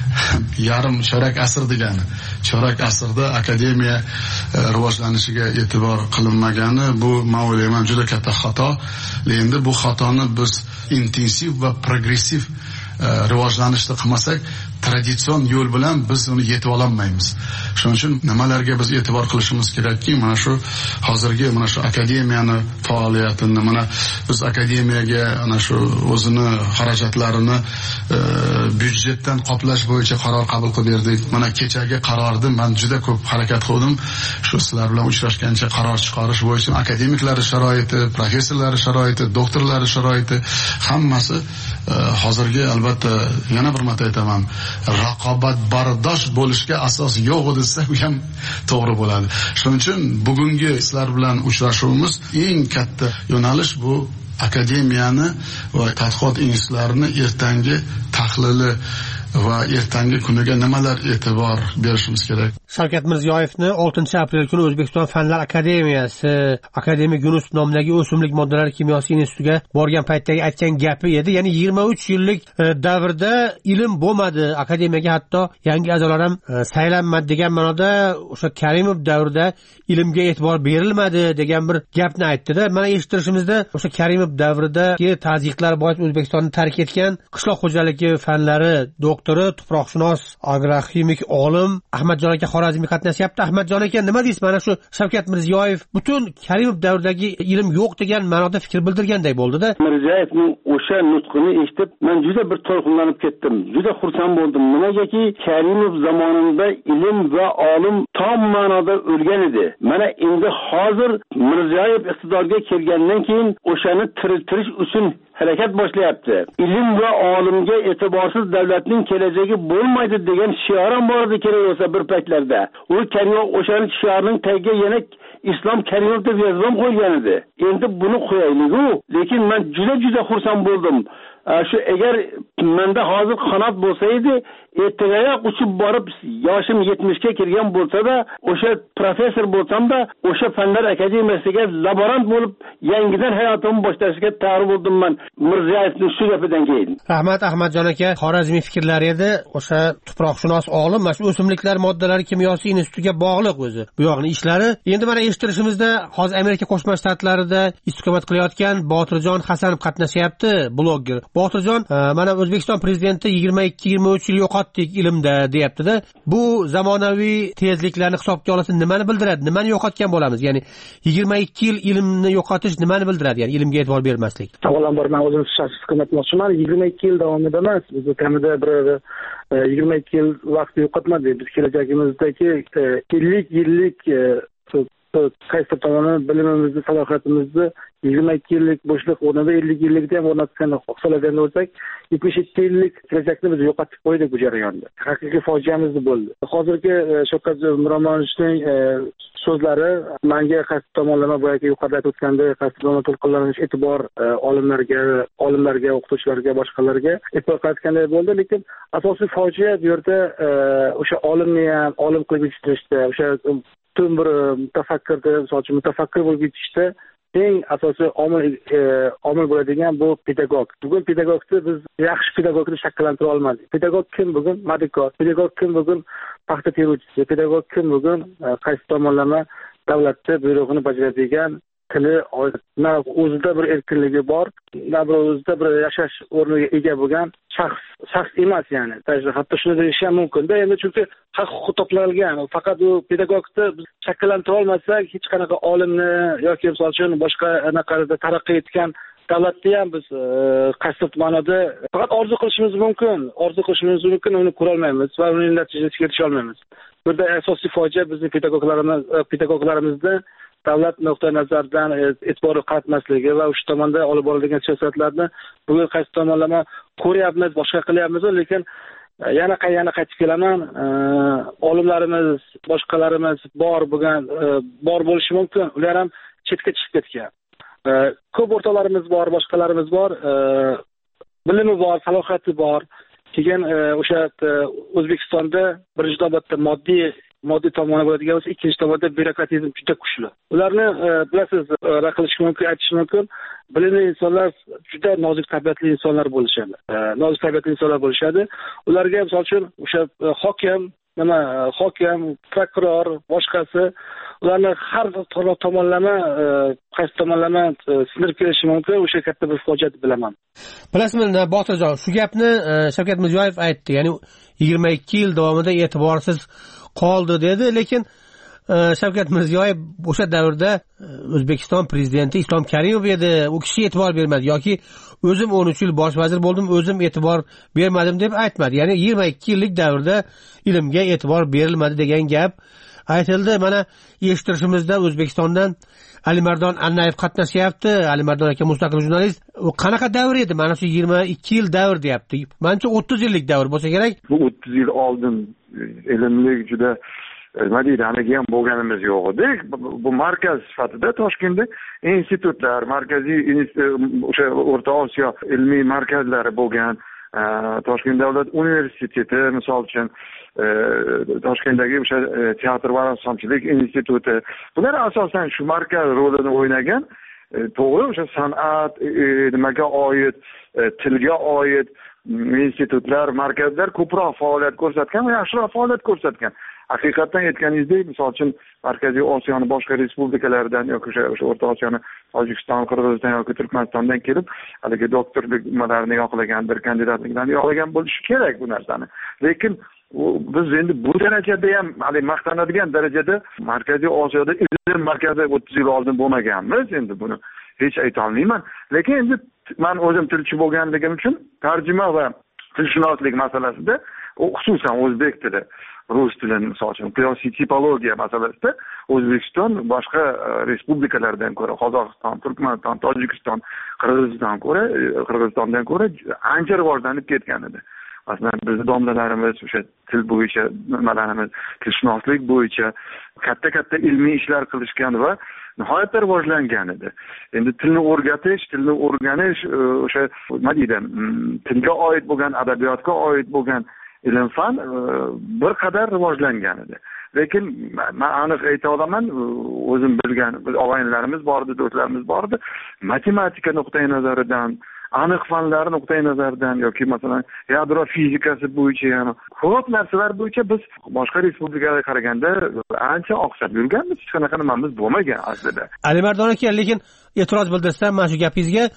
[SPEAKER 16] yarim chorak asr degani. Chorak asrda akademiya rivojlanishiga e'tibor qilinmagani bu men o'ylayman juda katta xato. Endi bu xatoni biz intensiv va progressiv rivojlanishni qilmasak, traditsion yo'l bilan biz uni yetib olmaymiz. Shuning uchun nimalarga biz e'tibor qilishimiz kerakki, mana shu hozirgi mana shu akademiyani faoliyatini, mana biz akademiyaga ana shu o'zini xarajatlarini e, byudjetdan qoplash bo'yicha qaror qabul qilib berdik. Mana kechagi qarorni men juda ko'p harakat qildim. Shu sizlar bilan uchrashgancha qaror chiqarish bo'yicha akademiklar sharoiti, professorlar sharoiti, doktorlar sharoiti hammasi e, hozirgi albatta yana bir marta aytaman, raqobatbardosh bo'lishga asos yo'q desa ham to'g'ri bo'ladi. Shuning uchun bugungi sizlar bilan uchrashuvimiz eng katta yo'nalish bu akademiyani va tadqiqot institutlarini ertangi tahlili va ertangi kuniga nimalar e'tibor berishimiz kerak.
[SPEAKER 7] Shavkat Mirziyoyevni oltinchi aprel kuni O'zbekiston Fanlar Akademiyasi akademik Yunusov nomidagi o'simlik moddalari kimyosi institutiga borgan paytdagi aytgan gapi edi. Ya'ni yigirma uch yillik davrda ilm bo'lmadi, akademiyaga hatto yangi a'zolar ham saylanmadi degan ma'noda o'sha Karimov davrida ilmga e'tibor berilmadi degan bir gapni aytdi-da. Mana eshittirishimizda o'sha Karimov davridagi tazyiqlar bois O'zbekistonni tark etgan qishloq xo'jaligi fanlari doktori, tuproqshunos, agroximik olim Ahmadjon aka Xorazmiy qatnashyapti. Ahmadjon aka, nima deysiz? Mana shu Shavkat Mirziyoyev butun Karimov davridagi ilm yo'q degan ma'noda fikr bildirganday bo'ldi-da.
[SPEAKER 17] Mirziyoyevning o'sha nutqini eshitib, men juda bir to'lqinlanib ketdim. Juda xursand bo'ldim. Nimagaki Karimov zamonida ilm va olim tom ma'noda o'lgan edi. Mana endi hozir Mirziyoyev iqtidorga kelgandan keyin o'shani tiriltirish uchun harakat boshlayapti. Ilm va olimga e'tiborsiz davlatning kelajagi bo'lmaydi degan shior ham bor edi kerak bo'lsa bir paytlarda. U Karimov o'shaning shiorining tagiga yana Islom Karimov deb yozib qo'ygan edi. Endi buni qo'yaylik-ku. Lekin men juda juda xursand bo'ldim. Shu agar menda hozir qanot bo'lsa edi, ertagayoq uchib borib yoshim yetmishga kirgan bo'lsa-da, o'sha professor bo'lsam-da, o'sha Fanlar Akademiyasiga laborant bo'lib yangidan hayotimni boshlashga tayyor bo'ldim men Mirziyoyevning shu gapidan keyin.
[SPEAKER 7] Rahmat Ahmadjon aka, Xorazmiy fikrlari edi. O'sha tuproqshunos olim, mana shu o'simliklar moddalari kimyosi institutiga bog'liq o'zi. Bu yoqni ishlari. Endi mana eshittirishimizda hozir Amerika Qo'shma Shtatlarida istiqomat qilayotgan Botirjon Hasanov qatnashyapti, blogger. Botirjon, mana O'zbekiston prezidenti yigirma ikki yigirma uch yil yo'qotdik ilmda deyapti-da. Bu zamonaviy tezliklarni hisobga olsa nimani bildiradi? Nimani yo'qotgan bo'lamiz? Ya'ni yigirma ikki yil ilmni yo'qotish nimani bildiradi? Ya'ni ilmga e'tibor bermaslik.
[SPEAKER 18] Avvalambor men o'zim shaxsiy fikr aytmoqchiman. yigirma ikki yil davomida emas, biz kamida bir yigirma ikki yil vaqt yo'qotmadik. Biz kelajagimizdagi ellik yillik qaysi tomoni bilimimizni, salohiyatimizni yigirma ikki yillik bo'shliq o'rnida ellik yillikda ham o'rnatgan hisoblagan bo'lsak, yetmish ikki yillik kelajakni biz yo'qotib qo'ydik bu jarayonda. Haqiqiy fojiamiz bo'ldi. Hozirgi Shavkat Miromonovichning so'zlari menga qaysi tomonlama boyagi yuqorida aytib o'tgandek, qaysi tomonlama to'lqinlanish e'tibor olimlarga, olimlarga, o'qituvchilarga, boshqalarga e'tibor qaratganday bo'ldi, lekin asosiy fojia bu yerda o'sha olimni ham olim qilib yetishtirishda, o'sha butun bir mutafakkirni, misol uchun mutafakkir bo'lib yetishda eng asosiy omil omil bo'ladigan bu pedagog. Bugun pedagogni biz yaxshi pedagogni shakllantira olmadik. Pedagog kim bugun? Madikor. Pedagog kim bugun? Paxta teruvchisi. Pedagog kim bugun? Qaysi tomonlama davlatda buyrug'ini bajaradigan, tili na o'zida bir erkinligi bor, na bir o'zida bir yashash o'rniga ega bo'lgan shaxs shaxs emas, ya'ni. Hatto shuni deyish ham mumkin-da. Endi chunki haq huquq toplangan. Faqat u pedagogni shakllantira olmasak, hech qanaqa olimni yoki misol uchun boshqa anaqada taraqqiy etgan davlatni ham biz qaysi ma'noda faqat orzu qilishimiz mumkin. Orzu qilishimiz mumkin, uni ko'ra olmaymiz va uning natijasiga erisha olmaymiz. Bu yerda asosiy fojia bizning pedagoglarimiz pedagoglarimizni davlat nuqtai nazaridan e'tibor qaratmasligi va o'sha tomonda olib boriladigan siyosatlarni bugun qaysi tomonlama ko'ryapmiz, boshqa qilyapmiz, lekin yana yana qaytib kelaman, olimlarimiz, boshqalarimiz bor bo'lgan, bor bo'lishi mumkin, ular ham chetga chiqib ketgan. Ko'p o'rtoqlarimiz bor, boshqalarimiz bor, bilimi bor, salohiyati bor. Keyin o'sha O'zbekistonda birinchi navbatda moddiy moddiy tomoni bo'ladigan bo'lsa, ikkinchi tomonda byurokratizm juda kuchli. Ularni bilasiz, raqilish mumkin, aytish mumkin. Bilimli insonlar juda nozik tabiatli insonlar bo'lishadi. Nozik tabiatli insonlar bo'lishadi. Ularga misol uchun o'sha hokim, nima, hokim, prokuror, boshqasi ularni har tomonlama qaysi tomonlama sindirib kelishi mumkin. O'sha katta bir fojia deb bilaman.
[SPEAKER 7] Bilasizmi, Botirjon, shu gapni Shavkat Mirziyoyev aytdi. Ya'ni yigirma ikki yil davomida e'tiborsiz qoldi dedi, lekin Shavkat Mirziyoyev o'sha davrda O'zbekiston prezidenti Islom Karimov edi, u kishi e'tibor bermadi yoki o'zim o'n uch yil bosh vazir bo'ldim, o'zim e'tibor bermadim deb aytmadi. Ya'ni yigirma ikki yillik davrda ilmga e'tibor berilmadi degan gap aytildi. Mana eshittirishimizda O'zbekistondan Alimardon Annayev qatnashyapti. Alimardon aka mustaqil jurnalist. U qanaqa davr edi? Mana shu yigirma ikki yil davr deyapti. Menimcha o'ttiz yillik davr bo'lsa kerak.
[SPEAKER 19] Bu o'ttiz yil oldin ilmli juda nima deydi, haligi ham bo'lganimiz yo'q edi. Bu markaz sifatida Toshkentda institutlar, markaziy o'sha O'rta Osiyo ilmiy markazlari bo'lgan. Toshkent davlat universiteti, misol uchun Toshkentdagi o'sha teatr va rassomchilik instituti, bular asosan shu markaz rolini o'ynagan. To'g'ri, o'sha san'at nimaga oid, tilga oid institutlar, markazlar ko'proq faoliyat ko'rsatgan va yaxshiroq faoliyat ko'rsatgan. Haqiqatan aytganingizdek, misol uchun Markaziy Osiyoni boshqa respublikalaridan yoki o'sha o'sha O'rta Osiyoni Tojikiston, Qirg'iziston yoki Turkmanistondan kelib, haligi doktorlik nimalarini yoqlagan, bir kandidatliklarni yoqlagan bo'lishi kerak bu narsani. Lekin biz endi bu darajada ham hali maqtanadigan darajada Markaziy Osiyoda ilm markazi o'ttiz yil oldin bo'lmaganmiz. Endi buni hech ayta olmayman. Lekin endi men o'zim tilchi bo'lganligim uchun tarjima va tilshunoslik masalasida, xususan o'zbek tili, rus tilini, misol uchun qiyosiy tipologiya masalasida O'zbekiston boshqa respublikalardan ko'ra, Qozog'iston, Turkmaniston, Tojikiston, Qirg'iziston ko'ra, Qirg'izistondan ko'ra ancha rivojlanib ketgan edi. Masalan, bizning domlalarimiz o'sha til bo'yicha nimalarimiz, tilshunoslik bo'yicha katta-katta ilmiy ishlar qilishgan va nihoyatda rivojlangan edi. Endi tilni o'rgatish, tilni o'rganish, o'sha nima deydi, tilga oid bo'lgan, adabiyotga oid bo'lgan ilm-fan bir qadar rivojlangan edi. Lekin men aniq ayta olaman, o'zim bilgan og'aynilarimiz bor edi, do'stlarimiz bor edi, matematika nuqtai nazaridan, aniq fanlar nuqtai nazaridan yoki masalan yadro fizikasi bo'yicha, ya'ni ko'p narsalar bo'yicha biz boshqa respublikalarga qaraganda ancha oqsab yurganmiz. Hech qanaqa nimamiz bo'lmagan aslida.
[SPEAKER 7] Alimardon aka, lekin e'tiroz bildirsam mana shu gapingizga,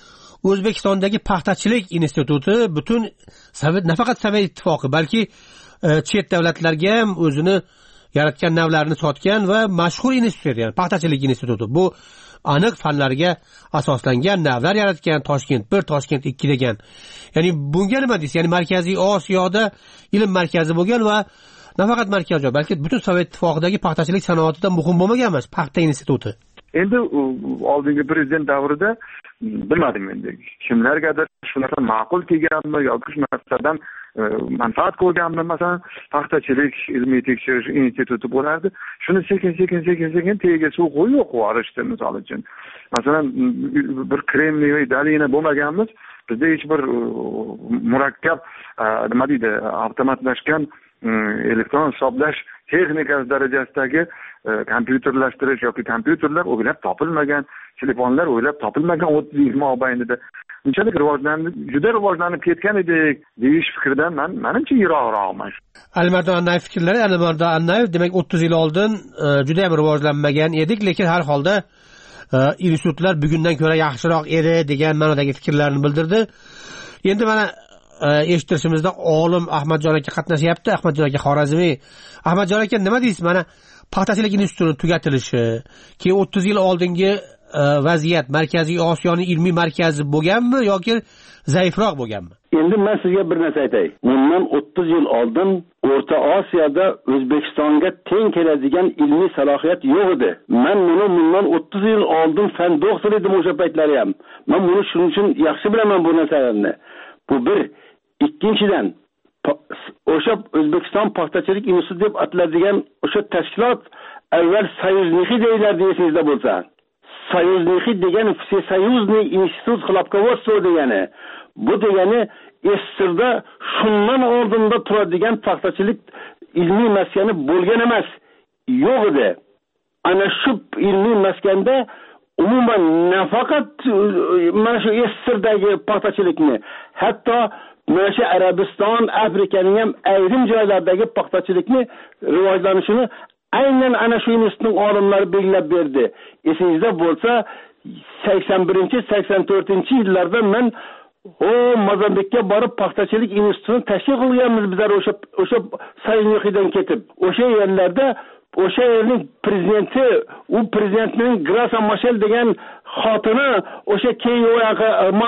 [SPEAKER 7] O'zbekistondagi paxtachilik instituti butun Sovet, nafaqat Sovet ittifoqi, balki e, chet davlatlarga ham o'zini yaratgan navlarini sotgan va mashhur institut, ya'ni paxtachilik instituti. Bu aniq fanlarga asoslangan navlar yaratgan, Toshkent bir, Toshkent ikki degan. Ya'ni bunga nima deysiz? Ya'ni Markaziy Osiyoda ilm markazi bo'lgan va nafaqat markaziy, balki butun Sovet ittifoqidagi paxtachilik sanoatida muhim bo'lmagan emas paxta instituti.
[SPEAKER 19] Endi oldingi prezident davrida bilmadim endi kimlargadir shunaqa ma'qul kelganmi yoki shu narsadan manfaat ko'rganmi, masalan paxtachilik ilmiy tekshirish instituti bo'lardi. Shuni sekin sekin sekin sekin tagiga suv qo'yib yuborishdi misol uchun. Masalan bir kremniy dalina bo'lmaganmiz, bizda hech bir murakkab nima deydi avtomatlashgan elektron hisoblash texnikasi darajasidagi kompyuterlashtirish yoki kompyuterlar o'ylab topilmagan, telefonlar o'ylab topilmagan o'ttiz yil mobaynida unchalik rivojlanib, juda rivojlanib ketgan edik deyish fikridan men menimcha yiroqroqman.
[SPEAKER 7] Alimardon Annayev fikrlari, Alimardon Annayev demak o'ttiz yil oldin juda ham rivojlanmagan edik, lekin har holda institutlar bugundan ko'ra yaxshiroq edi degan ma'nodagi fikrlarni bildirdi. Endi mana eshittirishimizda olim Ahmadjon aka qatnashyapti. Ahmadjon aka Xorazmiy. Ahmadjon aka nima deysiz? Mana paxtachilik instituti tugatilishi, keyin o'ttiz yil oldingi vaziyat Markaziy Osiyoning ilmiy markazi bo'lganmi yoki zaifroq bo'lganmi?
[SPEAKER 17] Endi men sizga bir narsa aytay. Bundan o'ttiz yil oldin O'rta Osiyoda O'zbekistonga teng keladigan ilmiy salohiyat yo'q edi. Men buni bundan o'ttiz yil oldin fan doktor edim o'sha paytlari ham. Men buni shuning uchun yaxshi bilaman bu narsalarni. Bu bir. Ikkinchidan o'sha O'zbekiston paxtachilik instituti deb ataladigan o'sha tashkilot avval Soyuzniki deyiladi esingizda bo'lsa. Soyuzniki degani Soyuzniy institut xilopkovodstvo degani. Bu degani Estirda shundan oldinda turadigan paxtachilik ilmiy maskani bo'lgan emas, yo'q edi. Ana shu ilmiy maskanda umuman nafaqat mana shu Estirdagi paxtachilikni, hatto mana shu Arabiston, Afrikaning ham ayrim joylaridagi paxtachilikni rivojlanishini aynan ana shu institutning olimlari belgilab berdi. Esingizda bo'lsa sakson birinchi sakson to'rtinchi yillarda men o Mozambikka borib paxtachilik institutini tashkil qilganmiz bizlar o'sha o'sha Soyuznikidan ketib. O'sha yerlarda o'sha yerning prezidenti, u prezidentning Grasa Machel degan xotini o'sha Kenyoga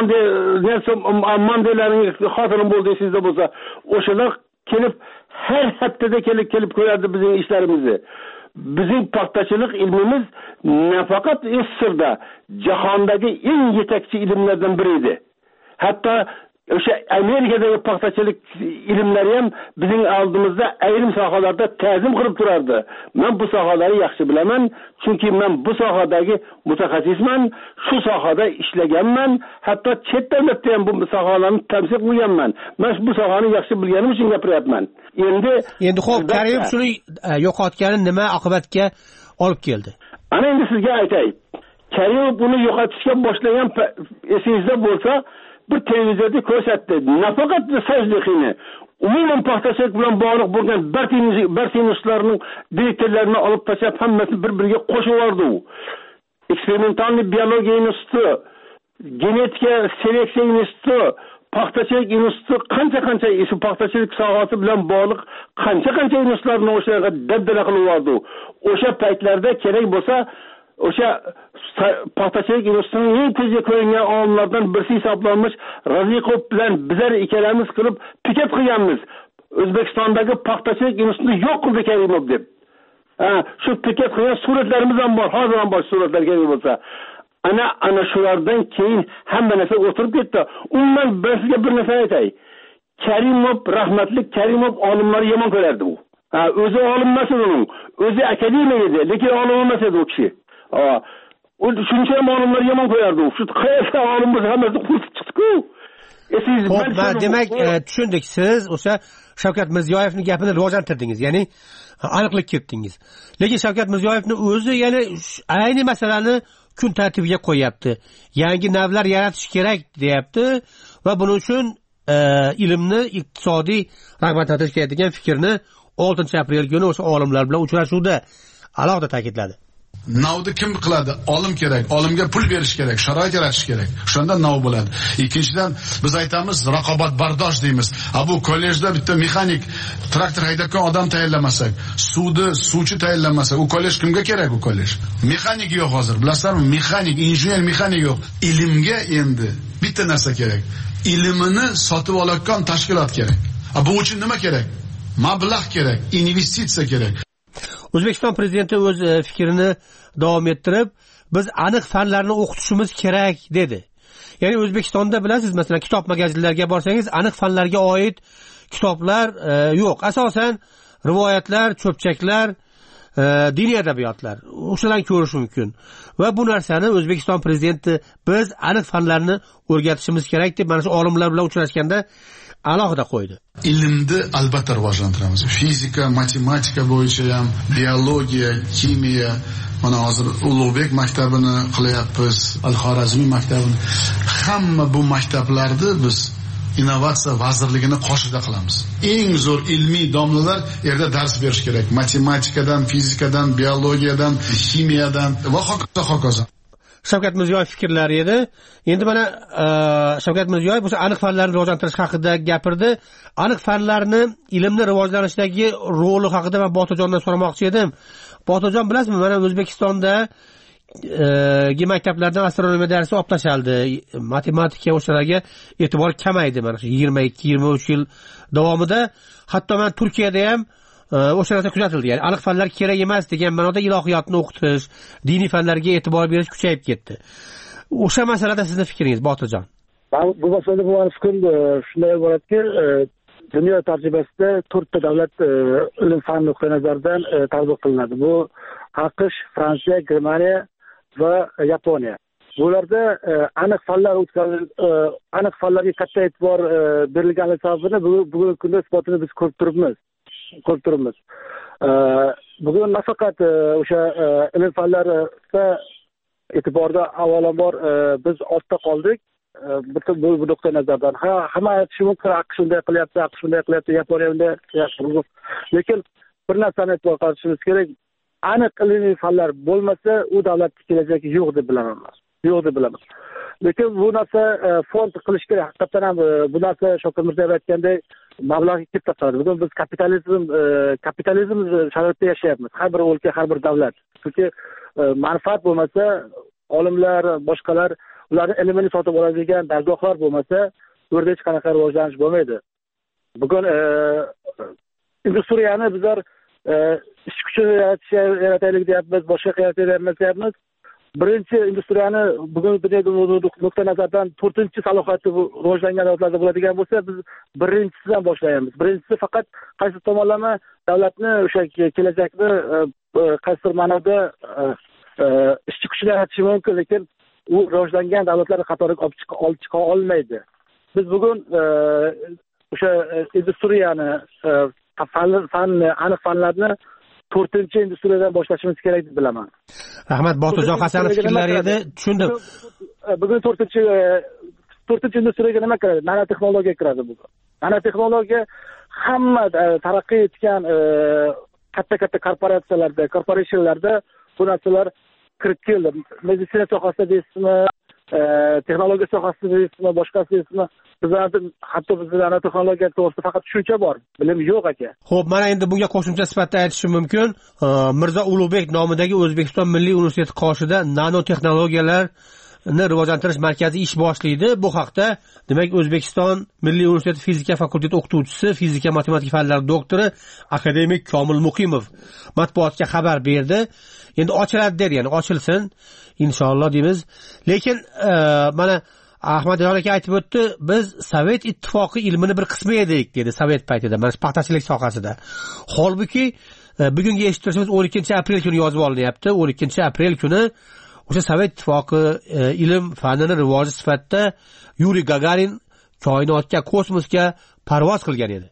[SPEAKER 17] Nelson Mandelaning xotini bo'ldi esingizda bo'lsa, o'shalar kelib har haftada kelib kelib ko'rardi bizning ishlarimizni. Bizning paxtachilik ilmimiz nafaqat Estirda jahondagi eng yetakchi ilmlardan biri edi. Hatto o'sha Amerikadagi paxtachilik ilmlari ham bizning oldimizda ayrim sohalarda ta'zim qilib turardi. Men bu sohalarni yaxshi bilaman, chunki men bu sohadagi mutaxassisman, shu sohada ishlaganman, hatto chet davlatda ham bu sohalarni tamsil qilganman. Men bu sohani yaxshi bilganim uchun gapiryapman. Endi
[SPEAKER 7] endi xo'p, Karimov shuni yo'qotgani nima oqibatga olib keldi?
[SPEAKER 17] Ana endi sizga aytay. Karimov buni yo'qotishga boshlagan esingizda bo'lsa, bir televizorda ko'rsatdi. Nafaqat Soyuznikini, umuman paxtachilik bilan bog'liq bo'lgan barsinuslarning direktorlarini olib tashlab hammasini bir-biriga qo'shib yubordi u. Eksperimentalniy biologiya instituti, genetika seleksiya instituti, paxtachilik instituti, qancha-qancha shu paxtachilik sohasi bilan bog'liq qancha-qancha institutlarni o'sha yerga dabdala qilib yubordi. O'sha paytlarda kerak bo'lsa o'sha paxtachilik institutining eng ko'zga ko'ringan olimlardan birisi hisoblanmish Razikov bilan bizlar ikkalamiz qilib piket qilganmiz. O'zbekistondagi paxtachilik institutini yo'q qildi Karimov deb. Ha, shu piket qilgan suratlarimiz ham bor, hozir ham bor suratlar kerak bo'lsa. Ana ana shulardan keyin hamma narsa o'tirib ketdi. Umuman ben sizga bir narsa aytay. Karimov, rahmatli Karimov olimlarni yomon ko'rardi u. Ha, o'zi olim emas edi, o'zi akademik edi, lekin olim emas edi u kishi. Ha, u shuncha ham olimlar yomon qo'yardi. Shu qayerda olim bo'lsa hammasi qulib chiqdi-ku.
[SPEAKER 7] Xo'p, demak, tushundik. Siz o'sha Shavkat Mirziyoyevning gapini rivojlantirdingiz, ya'ni aniqlik kiritdingiz. Lekin Shavkat Mirziyoyevning o'zi yana ayni masalani kun tartibiga qo'yapti. Yangi navlar yaratish kerak deyapti va buning uchun ilmni iqtisodiy rag'batlantirish kerak degan fikrni oltinchi aprel kuni o'sha olimlar bilan uchrashuvda alohida ta'kidladi.
[SPEAKER 16] navni kim qiladi? Olim kerak, olimga pul berish kerak, sharoit yaratish kerak. Shunda nav bo'ladi. Ikkinchidan biz aytamiz raqobatbardosh deymiz. Ha bu kollejda bitta mexanik traktor haydayotgan odam tayyorlamasak, suvni suvchi tayyorlamasak, u kollej kimga kerak u kollej? Mexanik yo'q hozir. Bilasizlarmi? Mexanik, injener mexanik yo'q. Ilmga endi bitta narsa kerak. Ilmini sotib oladigan tashkilot kerak. Ha bu uchun nima kerak? Mablag' kerak, investitsiya kerak.
[SPEAKER 7] O'zbekiston prezidenti o'z fikrini davom ettirib, biz aniq fanlarni o'qitishimiz kerak dedi. Ya'ni O'zbekistonda bilasiz, masalan, kitob magazinlarga borsangiz, aniq fanlarga oid kitoblar e, yo'q. Asosan rivoyatlar, cho'pchaklar, e, diniy adabiyotlar o'shalarni ko'rish mumkin. Va bu narsani O'zbekiston prezidenti biz aniq fanlarni o'rgatishimiz kerak deb mana shu olimlar bilan uchrashganda alohida qo'ydi.
[SPEAKER 16] Ilmni albatta rivojlantiramiz. Fizika, matematika bo'yicha ham, biologiya, kimya, mana hozir Ulug'bek maktabini qilyapmiz, Al-Xorazmiy maktabini. Hamma bu maktablarni biz innovatsiya vazirligini qoshida qilamiz. Eng zo'r ilmiy domlalar yerda dars berish kerak. Matematikadan, fizikadan, biologiyadan, ximiyadan va hokazo hokazo.
[SPEAKER 7] Shavkat Mirziyoyev fikrlari edi. Endi mana Shavkat Mirziyoyev o'sha aniq fanlarni rivojlantirish haqida gapirdi. Aniq fanlarni ilmni rivojlanishdagi roli haqida men Botirjondan so'ramoqchi edim. Botirjon, bilasizmi, mana O'zbekistonda e, maktablardan astronomiya darsi olib tashlandi. Matematika o'shalarga e'tibor kamaydi mana shu yigirma ikki yigirma uch yil davomida. Hatto men Turkiyada ham o'sha narsa kuzatildi. Ya'ni aniq fanlar kerak emas degan ma'noda ilohiyotni o'qitish, diniy fanlarga e'tibor berish kuchayib ketdi. O'sha masalada sizning fikringiz, Botirjon?
[SPEAKER 18] Bu masalada bu fikrim shunday bo'ladiki, dunyo tajribasida to'rtta davlat ilm fan nuqtai nazaridan tatbiq qilinadi. Bu AQSh, Fransiya, Germaniya va Yaponiya. Bularda aniq fanlar o'tkazilib, aniq fanlarga katta e'tibor berilganligi sababini bugungi kunda isbotini biz ko'rib turibmiz. ko'rib turibmiz. Bugun nafaqat o'sha ilm fanlarida e'tiborda avvalambor biz ortda qoldik. Butun bu nuqtai nazardan ha hamma aytishi mumkin, AQSh shunday qilyapti, AQSh shunday qilyapti, Yaponiya bunday qilyapti. Lekin bir narsani e'tibor qaratishimiz kerak. Aniq ilmiy fanlar bo'lmasa, u davlatning kelajagi yo'q deb bilaman. Yo'q deb bilaman. Lekin bu narsa fond qilish kerak. Haqiqatan ham bu narsa Shavkat Mirziyoyev aytgandek mablag' katta qiladi. Bugun biz kapitalizm kapitalizm sharoitida yashayapmiz. Har bir o'lka, har bir davlat. Chunki manfaat bo'lmasa, olimlar, boshqalar ularni ilmini sotib oladigan dargohlar bo'lmasa, bu yerda hech qanaqa rivojlanish bo'lmaydi. Bugun industriyani bizlar ish kuchini yarataylik deyapmiz, boshqa yarataylik deyapmiz. Birinchi industriyani bugun dunyoda nuqtai nazardan to'rtinchi salohiyatli rivojlangan davlatlarda bo'ladigan bo'lsa, biz birinchisidan boshlaymiz. Birinchisi faqat qaysi tomonlama davlatni o'sha kelajakni qaysi ma'noda ishchi kuchini yaratishi mumkin, lekin u rivojlangan davlatlar qatoriga olib chiqa olmaydi. Biz bugun o'sha industriyani, fanni, aniq fanlarni to'rtinchi industriyadan boshlashimiz kerak deb bilaman.
[SPEAKER 7] Rahmat, Botirjon Hasanov fikrlari edi, tushundim.
[SPEAKER 18] Bugun to'rtinchi to'rtinchi industriyaga nima kiradi? Nanotexnologiya kiradi bugun. Nanotexnologiya hamma taraqqiy etgan katta-katta korporatsiyalarda, korporatsiyalarda bu narsalar kirib keldi. Meditsina sohasida deysizmi, texnologiya sohasida deysizmi, boshqasi deysizmi, bizlarda hatto bizlarda texnologiya to'g'risida faqat tushuncha bor, bilim yo'q aka.
[SPEAKER 7] Xo'p, mana endi bunga qo'shimcha sifatida aytishim mumkin. Mirzo Ulug'bek nomidagi O'zbekiston Milliy universiteti qoshida nanotexnologiyalarni rivojlantirish markazi ish boshlaydi. Bu haqda, demak, O'zbekiston Milliy universiteti fizika fakulteti o'qituvchisi, fizika matematika fanlari doktori akademik Komil Muqimov matbuotga xabar berdi. Endi ochiladi der, ya'ni ochilsin inshaalloh deymiz. Lekin mana Ahmad aka aytib o'tdi, biz Sovet ittifoqi ilmini bir qismi edik dedi Sovet paytida, mana paxtachilik sohasida. Holbuki bugungi eshittirishimiz o'n ikkinchi aprel kuni yozib olinyapti. o'n ikkinchi aprel kuni o'sha Sovet ittifoqi ilm fanini rivoji sifatida Yuriy Gagarin koinotga, kosmosga parvoz qilgan edi.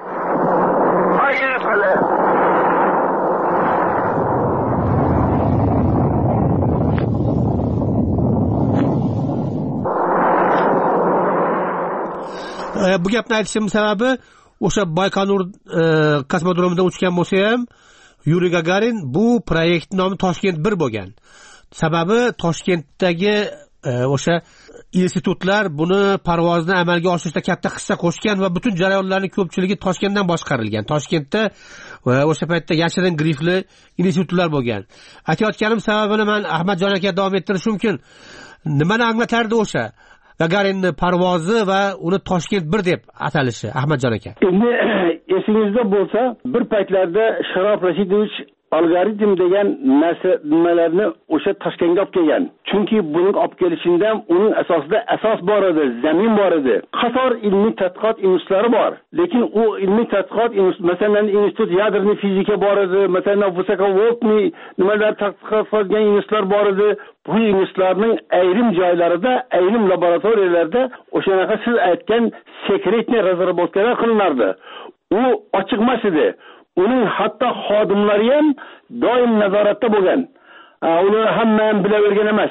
[SPEAKER 7] Bu gapni aytishim sababi o'sha Baykonur kosmodromida uchgan bo'lsa ham Yuriy Gagarin bu proyekt nomi Toshkent bir bo'lgan. Sababi Toshkentdagi o'sha institutlar buni parvozni amalga oshirishda katta hissa qo'shgan va butun jarayonlarning ko'pchiligi Toshkentdan boshqarilgan. Toshkentda o'sha paytda yashirin grifli institutlar bo'lgan. Aytayotganim sababini men Ahmadjon aka davom ettirish mumkin. Nimani anglatardi o'sha Gagarinning parvozi va uni Toshkent bir deb atalishi, Ahmadjon aka?
[SPEAKER 17] Endi esingizda bo'lsa, bir paytlarda Sharof Rashidovich algoritm degan narsa nimalarni o'sha Toshkentga olib kelgan. Chunki buning olib kelishidan uning asosida asos bor edi, zamin bor edi. Qator ilmiy tadqiqot institutlari bor. Lekin u ilmiy tadqiqot masalan institut yadroviy fizika bor edi, masalan Vusakovoltniy nimalar tadqiqot qilgan institutlar bor edi. Bu institutlarning ayrim joylarida, ayrim laboratoriyalarda o'shanaqa siz aytgan sekretniy razraботkalar qilinardi. U ochiq emas edi. Uning hatto xodimlari ham doim nazoratda bo'lgan. Uni hamma ham bilavergan emas.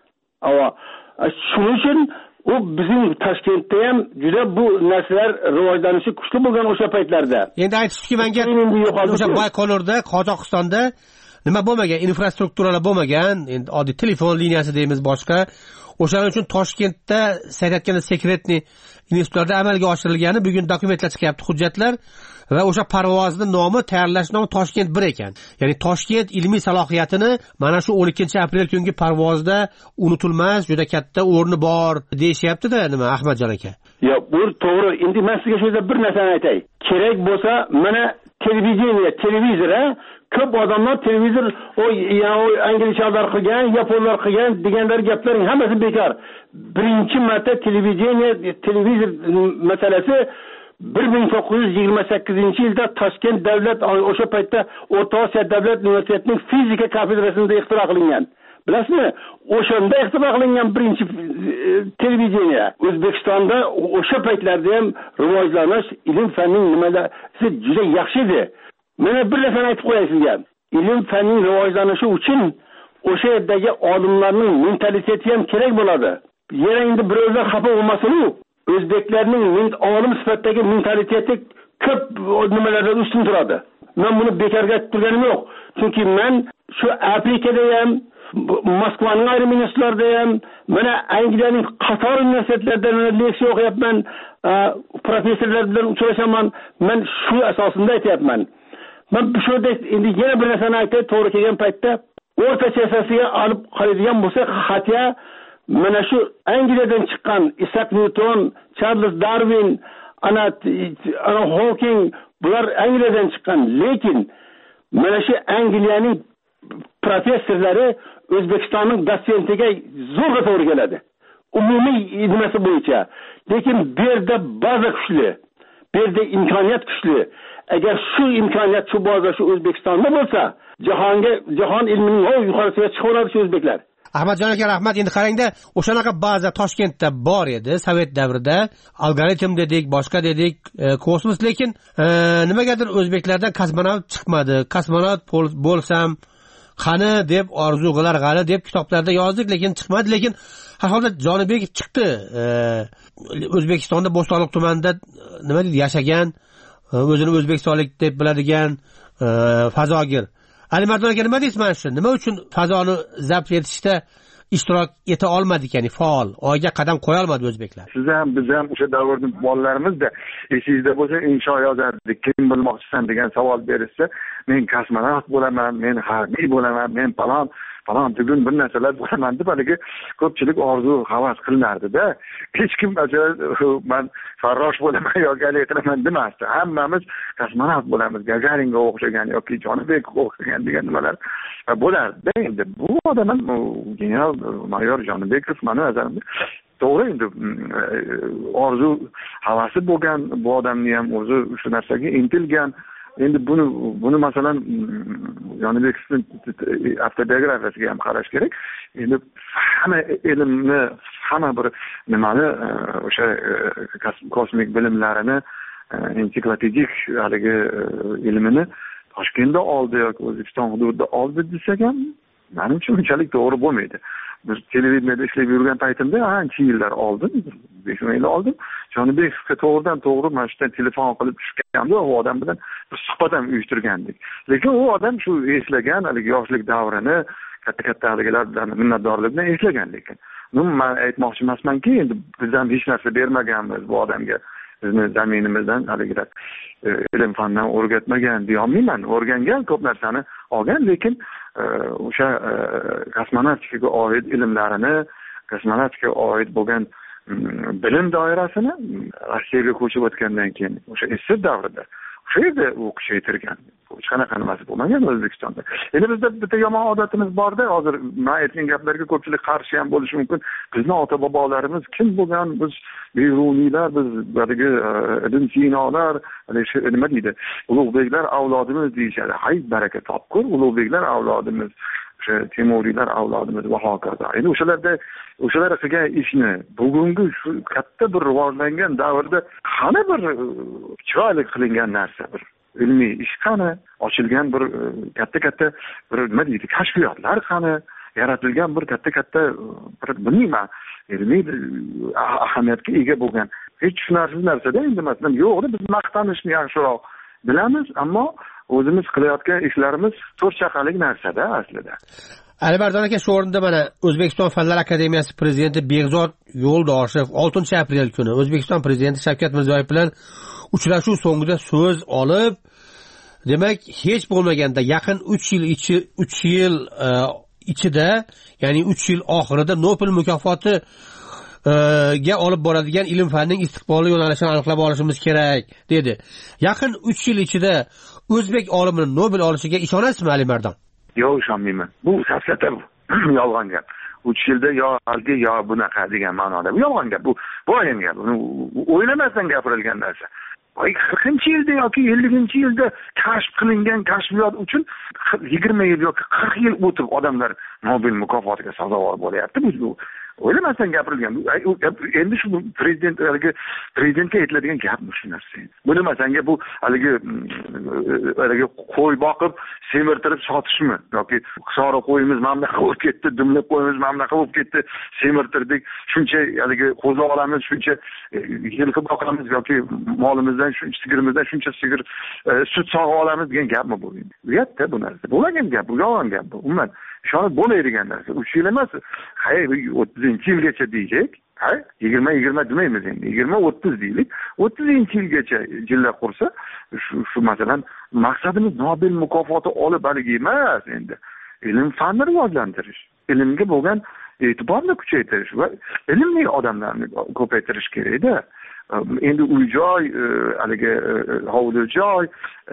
[SPEAKER 17] Shuning uchun u bizning Toshkentda ham juda bu narsalar rivojlanishi kuchli bo'lgan o'sha paytlarda.
[SPEAKER 7] Endi aytishki menga o'sha Baykonurda, Qozog'istonda nima bo'lmagan, infrastrukturalar bo'lmagan, endi oddiy telefon liniyasi deymiz boshqa. O'shaning uchun Toshkentda saytayotgan sekretniy institutlarda amalga oshirilgani bugun dokumentlar chiqyapti, hujjatlar va o'sha parvozning nomi, tayyorlash nomi Toshkent bir ekan. Ya'ni Toshkent ilmiy salohiyatini mana shu o'n ikkinchi aprel kungi parvozda unutilmas, juda katta o'rni bor deyishyapti-da, nima Ahmadjon aka?
[SPEAKER 17] Yo'q, bu to'g'ri. Endi men sizga shu yerda bir narsani aytay. Kerak bo'lsa, mana televideniya, televizor, ko'p odamlar televizor o anglishlar qilgan, yaponlar qilgan deganlar gaplarning hammasi bekor. Birinchi marta televideniya, televizor masalasi bir ming to'qqiz yuz yigirma sakkizinchi yilda Toshkent davlat o'sha paytda O'rta Osiyo davlat universitetining fizika kafedrasida ixtiro qilingan. Bilasizmi? O'shanda ixtiro qilingan birinchi televideniya. O'zbekistonda o'sha paytlarda ham rivojlanish, ilm fanning nimalari juda yaxshi edi. Mana bir narsani aytib qo'yay sizga. Ilm fanning rivojlanishi uchun o'sha yerdagi olimlarning mentaliteti ham kerak bo'ladi. Yana endi birovlar xafa bo'lmasin-ku. O'zbeklarning olim sifatidagi mentaliteti ko'p nimalardan ustun turadi. Men buni bekorga aytib turganim yo'q. Chunki men shu Afrikada ham, Moskvaning ayrim universitetlarida ham, mana Angliyaning qator universitetlarida leksiya o'qiyapman, professorlar bilan uchrashaman. Men shu asosida aytayapman. Men shu yerda endi yana bir narsani aytay, to'g'ri kelgan paytda o'rtacha yasasiga olib qoladigan bo'lsak, xatya mana shu Angliyadan chiqqan Isaac Newton, Charles Darwin, ana ana Hawking, bular Angliyadan chiqqan, lekin mana shu Angliyaning professorlari O'zbekistonning dotsentiga zo'rg'a to'g'ri keladi. Umumiy nimasi bo'yicha. Lekin bu yerda baza kuchli, bu yerda imkoniyat kuchli. Agar shu imkoniyat shu baza shu O'zbekistonda bo'lsa, jahonga, jahon ilmining o yuqorisiga chiqaveradi shu o'zbeklar.
[SPEAKER 7] Ahmadjon aka, rahmat. Endi qarangda, o'shanaqa baza Toshkentda bor edi, Sovet davrida, algoritm dedik, boshqa dedik, e, kosmos, lekin e, nimagadir o'zbeklardan kosmonavt chiqmadi. Kosmonavt bo'lsam qani deb orzu qilar g'ali deb kitoblarda yozdik, lekin chiqmadi. Lekin har holda Jonibekov chiqdi. E, O'zbekistonda Bo'stonliq tumanida nima deydi, yashagan, o'zini o'zbekistonlik deb biladigan e, fazogir. Alimardon aka, nima deysiz mana shu? Nima uchun fazoni zabt etishda ishtirok eta olmadik, ya'ni faol, oyga qadam qo'ya olmadi o'zbeklar?
[SPEAKER 19] Siz ham, biz ham o'sha davrning bolalarimizda esingizda bo'lsa, insho yozardik, kim bilmoqchisan degan savol berishsa, men kosmonavt bo'laman, men harbiy bo'laman, men falon falon tugun bir narsalar bo'laman deb haligi ko'pchilik orzu havas qilinardi-da. Hech kim man farrosh bo'laman yoki haligi qilaman demasdi. Hammamiz kosmonavt bo'lamiz, Gagaringa o'xshagan yoki Jonibekov o'xshagan degan nimalar bo'lardi. Endi bu odam general mayor Jonibekov meni nazarimda to'g'ri, endi orzu havasi bo'lgan, bu odamni ham o'zi shu narsaga intilgan. Endi buni buni masalan Jonibekovning avtobiografiyasiga ham qarash kerak. Endi hamma ilmni, hamma bir nimani o'sha kosmik bilimlarini, ensiklopedik haligi ilmini Toshkentda oldi yoki O'zbekiston hududida oldi desak ham menimcha unchalik to'g'ri bo'lmaydi. Biz televideniyada ishlab yurgan paytimda ancha yillar oldin, besh o'n yil oldin Jonibekovga to'g'ridan to'g'ri mana shu telefon qilib tushganda u odam bilan bir suhbat ham uyushtirgandik. Lekin u odam shu eslagan haligi yoshlik davrini katta katta haligilar bilan minnatdorlik bilan eslagan lekin. Men aytmoqchi emasmanki, endi biz ham hech narsa bermaganmiz bu odamga. Bizni zaminimizdan haligilar ilm fandan o'rgatmagan deyolmayman. O'rgangan, ko'p narsani olgan, lekin o'sha kosmonavtikaga oid ilmlarini, kosmonavtikaga oid bo'lgan bilim doirasini Rossiyaga ko'chib o'tgandan keyin o'sha esir davrida o'sha yerda u kuchaytirgan. Hech qanaqa nimasi bo'lmagan O'zbekistonda. Endi bizda bitta yomon odatimiz bor-da, hozir men aytgan gaplarga ko'pchilik qarshi ham bo'lishi mumkin. Bizning ota bobolarimiz kim bo'lgan? Biz Beruniylar, biz haligi Ibn Sinolar, nima deydi? Ulug'beklar avlodimiz deyishadi. Hay baraka topkur, ulug'beklar avlodimiz. O'sha Temuriylar avlodimiz va hokazo. Endi o'shalarda o'shalar qilgan ishni bugungi shu katta bir rivojlangan davrda qani bir chiroyli qilingan narsa, bir ilmiy ish qani, ochilgan bir katta katta bir nima deydi, kashfiyotlar qani, yaratilgan bir katta katta bir bilmayman, ilmiy ahamiyatga ega bo'lgan hech tushunarsiz narsada endi masalan yo'q, biz maqtanishni yaxshiroq bilamiz, ammo o'zimiz qilayotgan ishlarimiz to'rt chaqalik narsada aslida.
[SPEAKER 7] Alimardon aka, shu o'rinda mana O'zbekiston Fanlar akademiyasi prezidenti Begzod Yo'ldoshev oltinchi aprel kuni O'zbekiston prezidenti Shavkat Mirziyoyev bilan uchrashuv so'ngida so'z olib, demak, hech bo'lmaganda yaqin uch yil ichi uch yil ichida, ya'ni uch yil oxirida Nobel mukofoti ga olib boradigan ilm fanning istiqbolli yo'nalishini aniqlab olishimiz kerak dedi. Yaqin uch yil ichida o'zbek olimining Nobel olishiga ishonasizmi, Alimardon?
[SPEAKER 19] Yo'q, ishonmayman. Bu safsata, yolg'on gap. uch yilda yo halgi yo bunaqa degan ma'noda. Bu yolg'on gap. Bu bo'yin gap. Uni o'ylamasdan gapirilgan narsa. qirqinchi yilda yoki elliginchi yilda kashf qilingan kashfiyot uchun yigirma yil yoki qirq yil o'tib odamlar Nobel mukofotiga sazovor bo'lyapti. Bu o'ylamasdan gapirilgan. Endi shu prezident haligi prezidentga aytiladigan gap shu narsa. Buni masanga bu haligi haligi qo'y boqib semirtirib sotishmi yoki qisori qo'yimiz mamlaqa bo'lib ketdi, dumlab qo'yimiz mamlaqa bo'lib ketdi, semirtirdik, shuncha haligi qo'zg'ab olamiz, shuncha yilqi boqamiz yoki molimizdan shuncha sigirimizdan shuncha sigir sut sog'ib olamiz degan gapmi bu? Uyatda bu narsa. Bo'lmagan gap, bu yolg'on gap bu. Umuman ishonib bo'lmaydigan narsa. uch yil emas, hayır o'ttizinchi yilgacha deylik. Ha, yigirma yigirma demaymiz endi. yigirma o'ttiz deylik. o'ttizinchi yilgacha jilla qursa, shu shu masalan maqsadimiz Nobel mukofoti olib haligi emas endi. Ilm fanni rivojlantirish, ilmga bo'lgan e'tiborni kuchaytirish va ilmli odamlarni ko'paytirish kerak-da. Endi uy-joy, haligi hovli joy,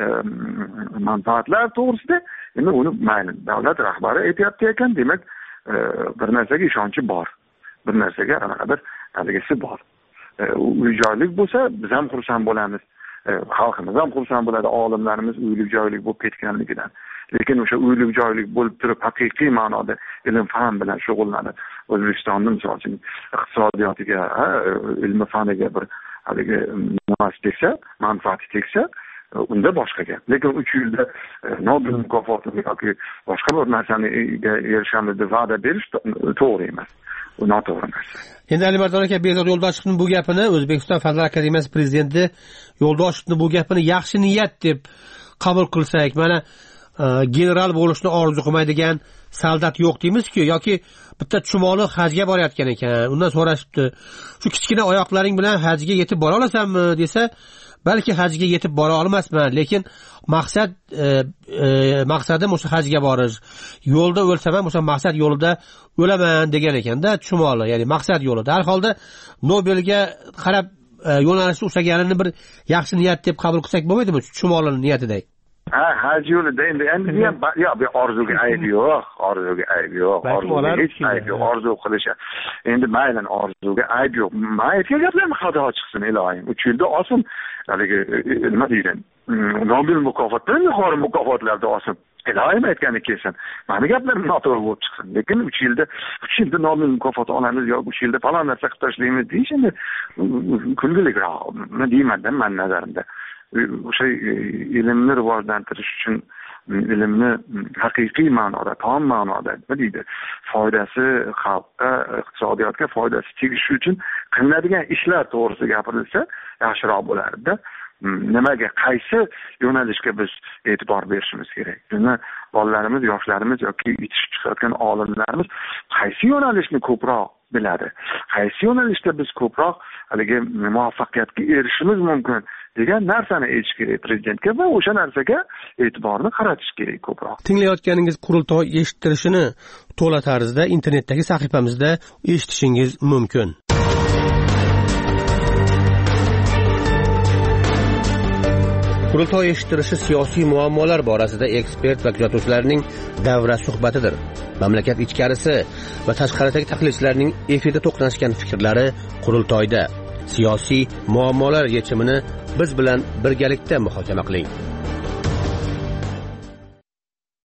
[SPEAKER 19] manfaatlar to'g'risida endi uni mayli davlat rahbari aytayapti ekan, demak bir narsaga ishonchi bor. Bir narsaga qanaqadir haligisi bor. Uy-joylik bo'lsa, biz ham xursand bo'lamiz. Xalqimiz ham xursand bo'ladi, olimlarimiz uylik joylik bo'lib ketganligidan. Lekin o'sha uylik joylik bo'lib turib haqiqiy ma'noda ilm fan bilan shug'ullanib, O'zbekistonning misol uchun iqtisodiyotiga, ilm faniga bir haligi nimasi tegsa, manfaati tegsa, unda boshqa gap. Lekin uch yilda Nobel mukofotini yoki boshqa bir narsani erishamiz deb va'da berish to'g'ri emas. Bu noto'g'ri narsa.
[SPEAKER 7] Endi Alimardon aka, Begzod Yo'ldoshevning bu gapini, O'zbekiston Fanlar akademiyasi prezidenti Yo'ldoshevning bu gapini yaxshi niyat deb qabul qilsak, mana general bo'lishni orzu qilmaydigan soldat yo'q deymiz-ku, yoki bitta chumoli hajga borayotgan ekan, undan so'rashibdi, shu kichkina oyoqlaring bilan hajga yetib bora olasanmi desa, balki hajga yetib bora olmasman, lekin maqsad e, e, maqsadim o'sha hajga borish. Yo'lda o'lsam ham o'sha maqsad yo'lida o'laman degan ekanda chumoli, ya'ni maqsad yo'lida. Har holda Nobelga qarab e, yo'nalishni ushlaganini bir yaxshi niyat deb qabul qilsak bo'lmaydimi, chumolining niyatidek?
[SPEAKER 19] Ha, haj yo'lida endi endi ham yo'q, bu orzuga ayb yo'q, orzuga ayb yo'q, orzuga hech ayb yo'q, orzu qilish. Endi maylan orzuga ayb yo'q. Maytga gaplarni xato chiqsin, ilohim. uch yilda olsin, haligi nima deydi? Nobel mukofotdan yuqori mukofotlarda olsin. Ilohim aytgani kelsin. Mana gaplarim noto'g'ri bo'lib chiqsin. Lekin uch yilda uch yilda Nobel mukofoti olamiz yoki uch yilda falon narsa qilib tashlaymiz deyish endi kulgilikroq. Nima deyman-da men nazarimda. O'sha ilmni rivojlantirish uchun ilmni haqiqiy ma'noda, tom ma'noda nima deydi, foydasi xalqqa, iqtisodiyotga foydasi tegishi uchun qilinadigan ishlar to'g'risida gapirilsa yaxshiroq bo'lardi. Nimaga, qaysi yo'nalishga biz e'tibor berishimiz kerak? Buni bolalarimiz, yoshlarimiz yoki yetishib chiqayotgan olimlarimiz qaysi yo'nalishni ko'proq biladi? Qaysi yo'nalishda biz ko'proq haligi muvaffaqiyatga erishishimiz mumkin degan narsani aytish kerak prezidentga va o'sha narsaga e'tiborni qaratish kerak ko'proq.
[SPEAKER 7] Tinglayotganingiz qurultoy eshittirishini to'la tarzda internetdagi sahifamizda eshitishingiz mumkin. Qurultoy eshittirishi siyosiy muammolar borasida ekspert va kuzatuvchilarning davra suhbatidir. Mamlakat ichkarisi va tashqaridagi tahlilchilarning efirda to'qnashgan fikrlari qurultoyda. Siyosiy muammolar yechimini biz bilan birgalikda muhokama qiling.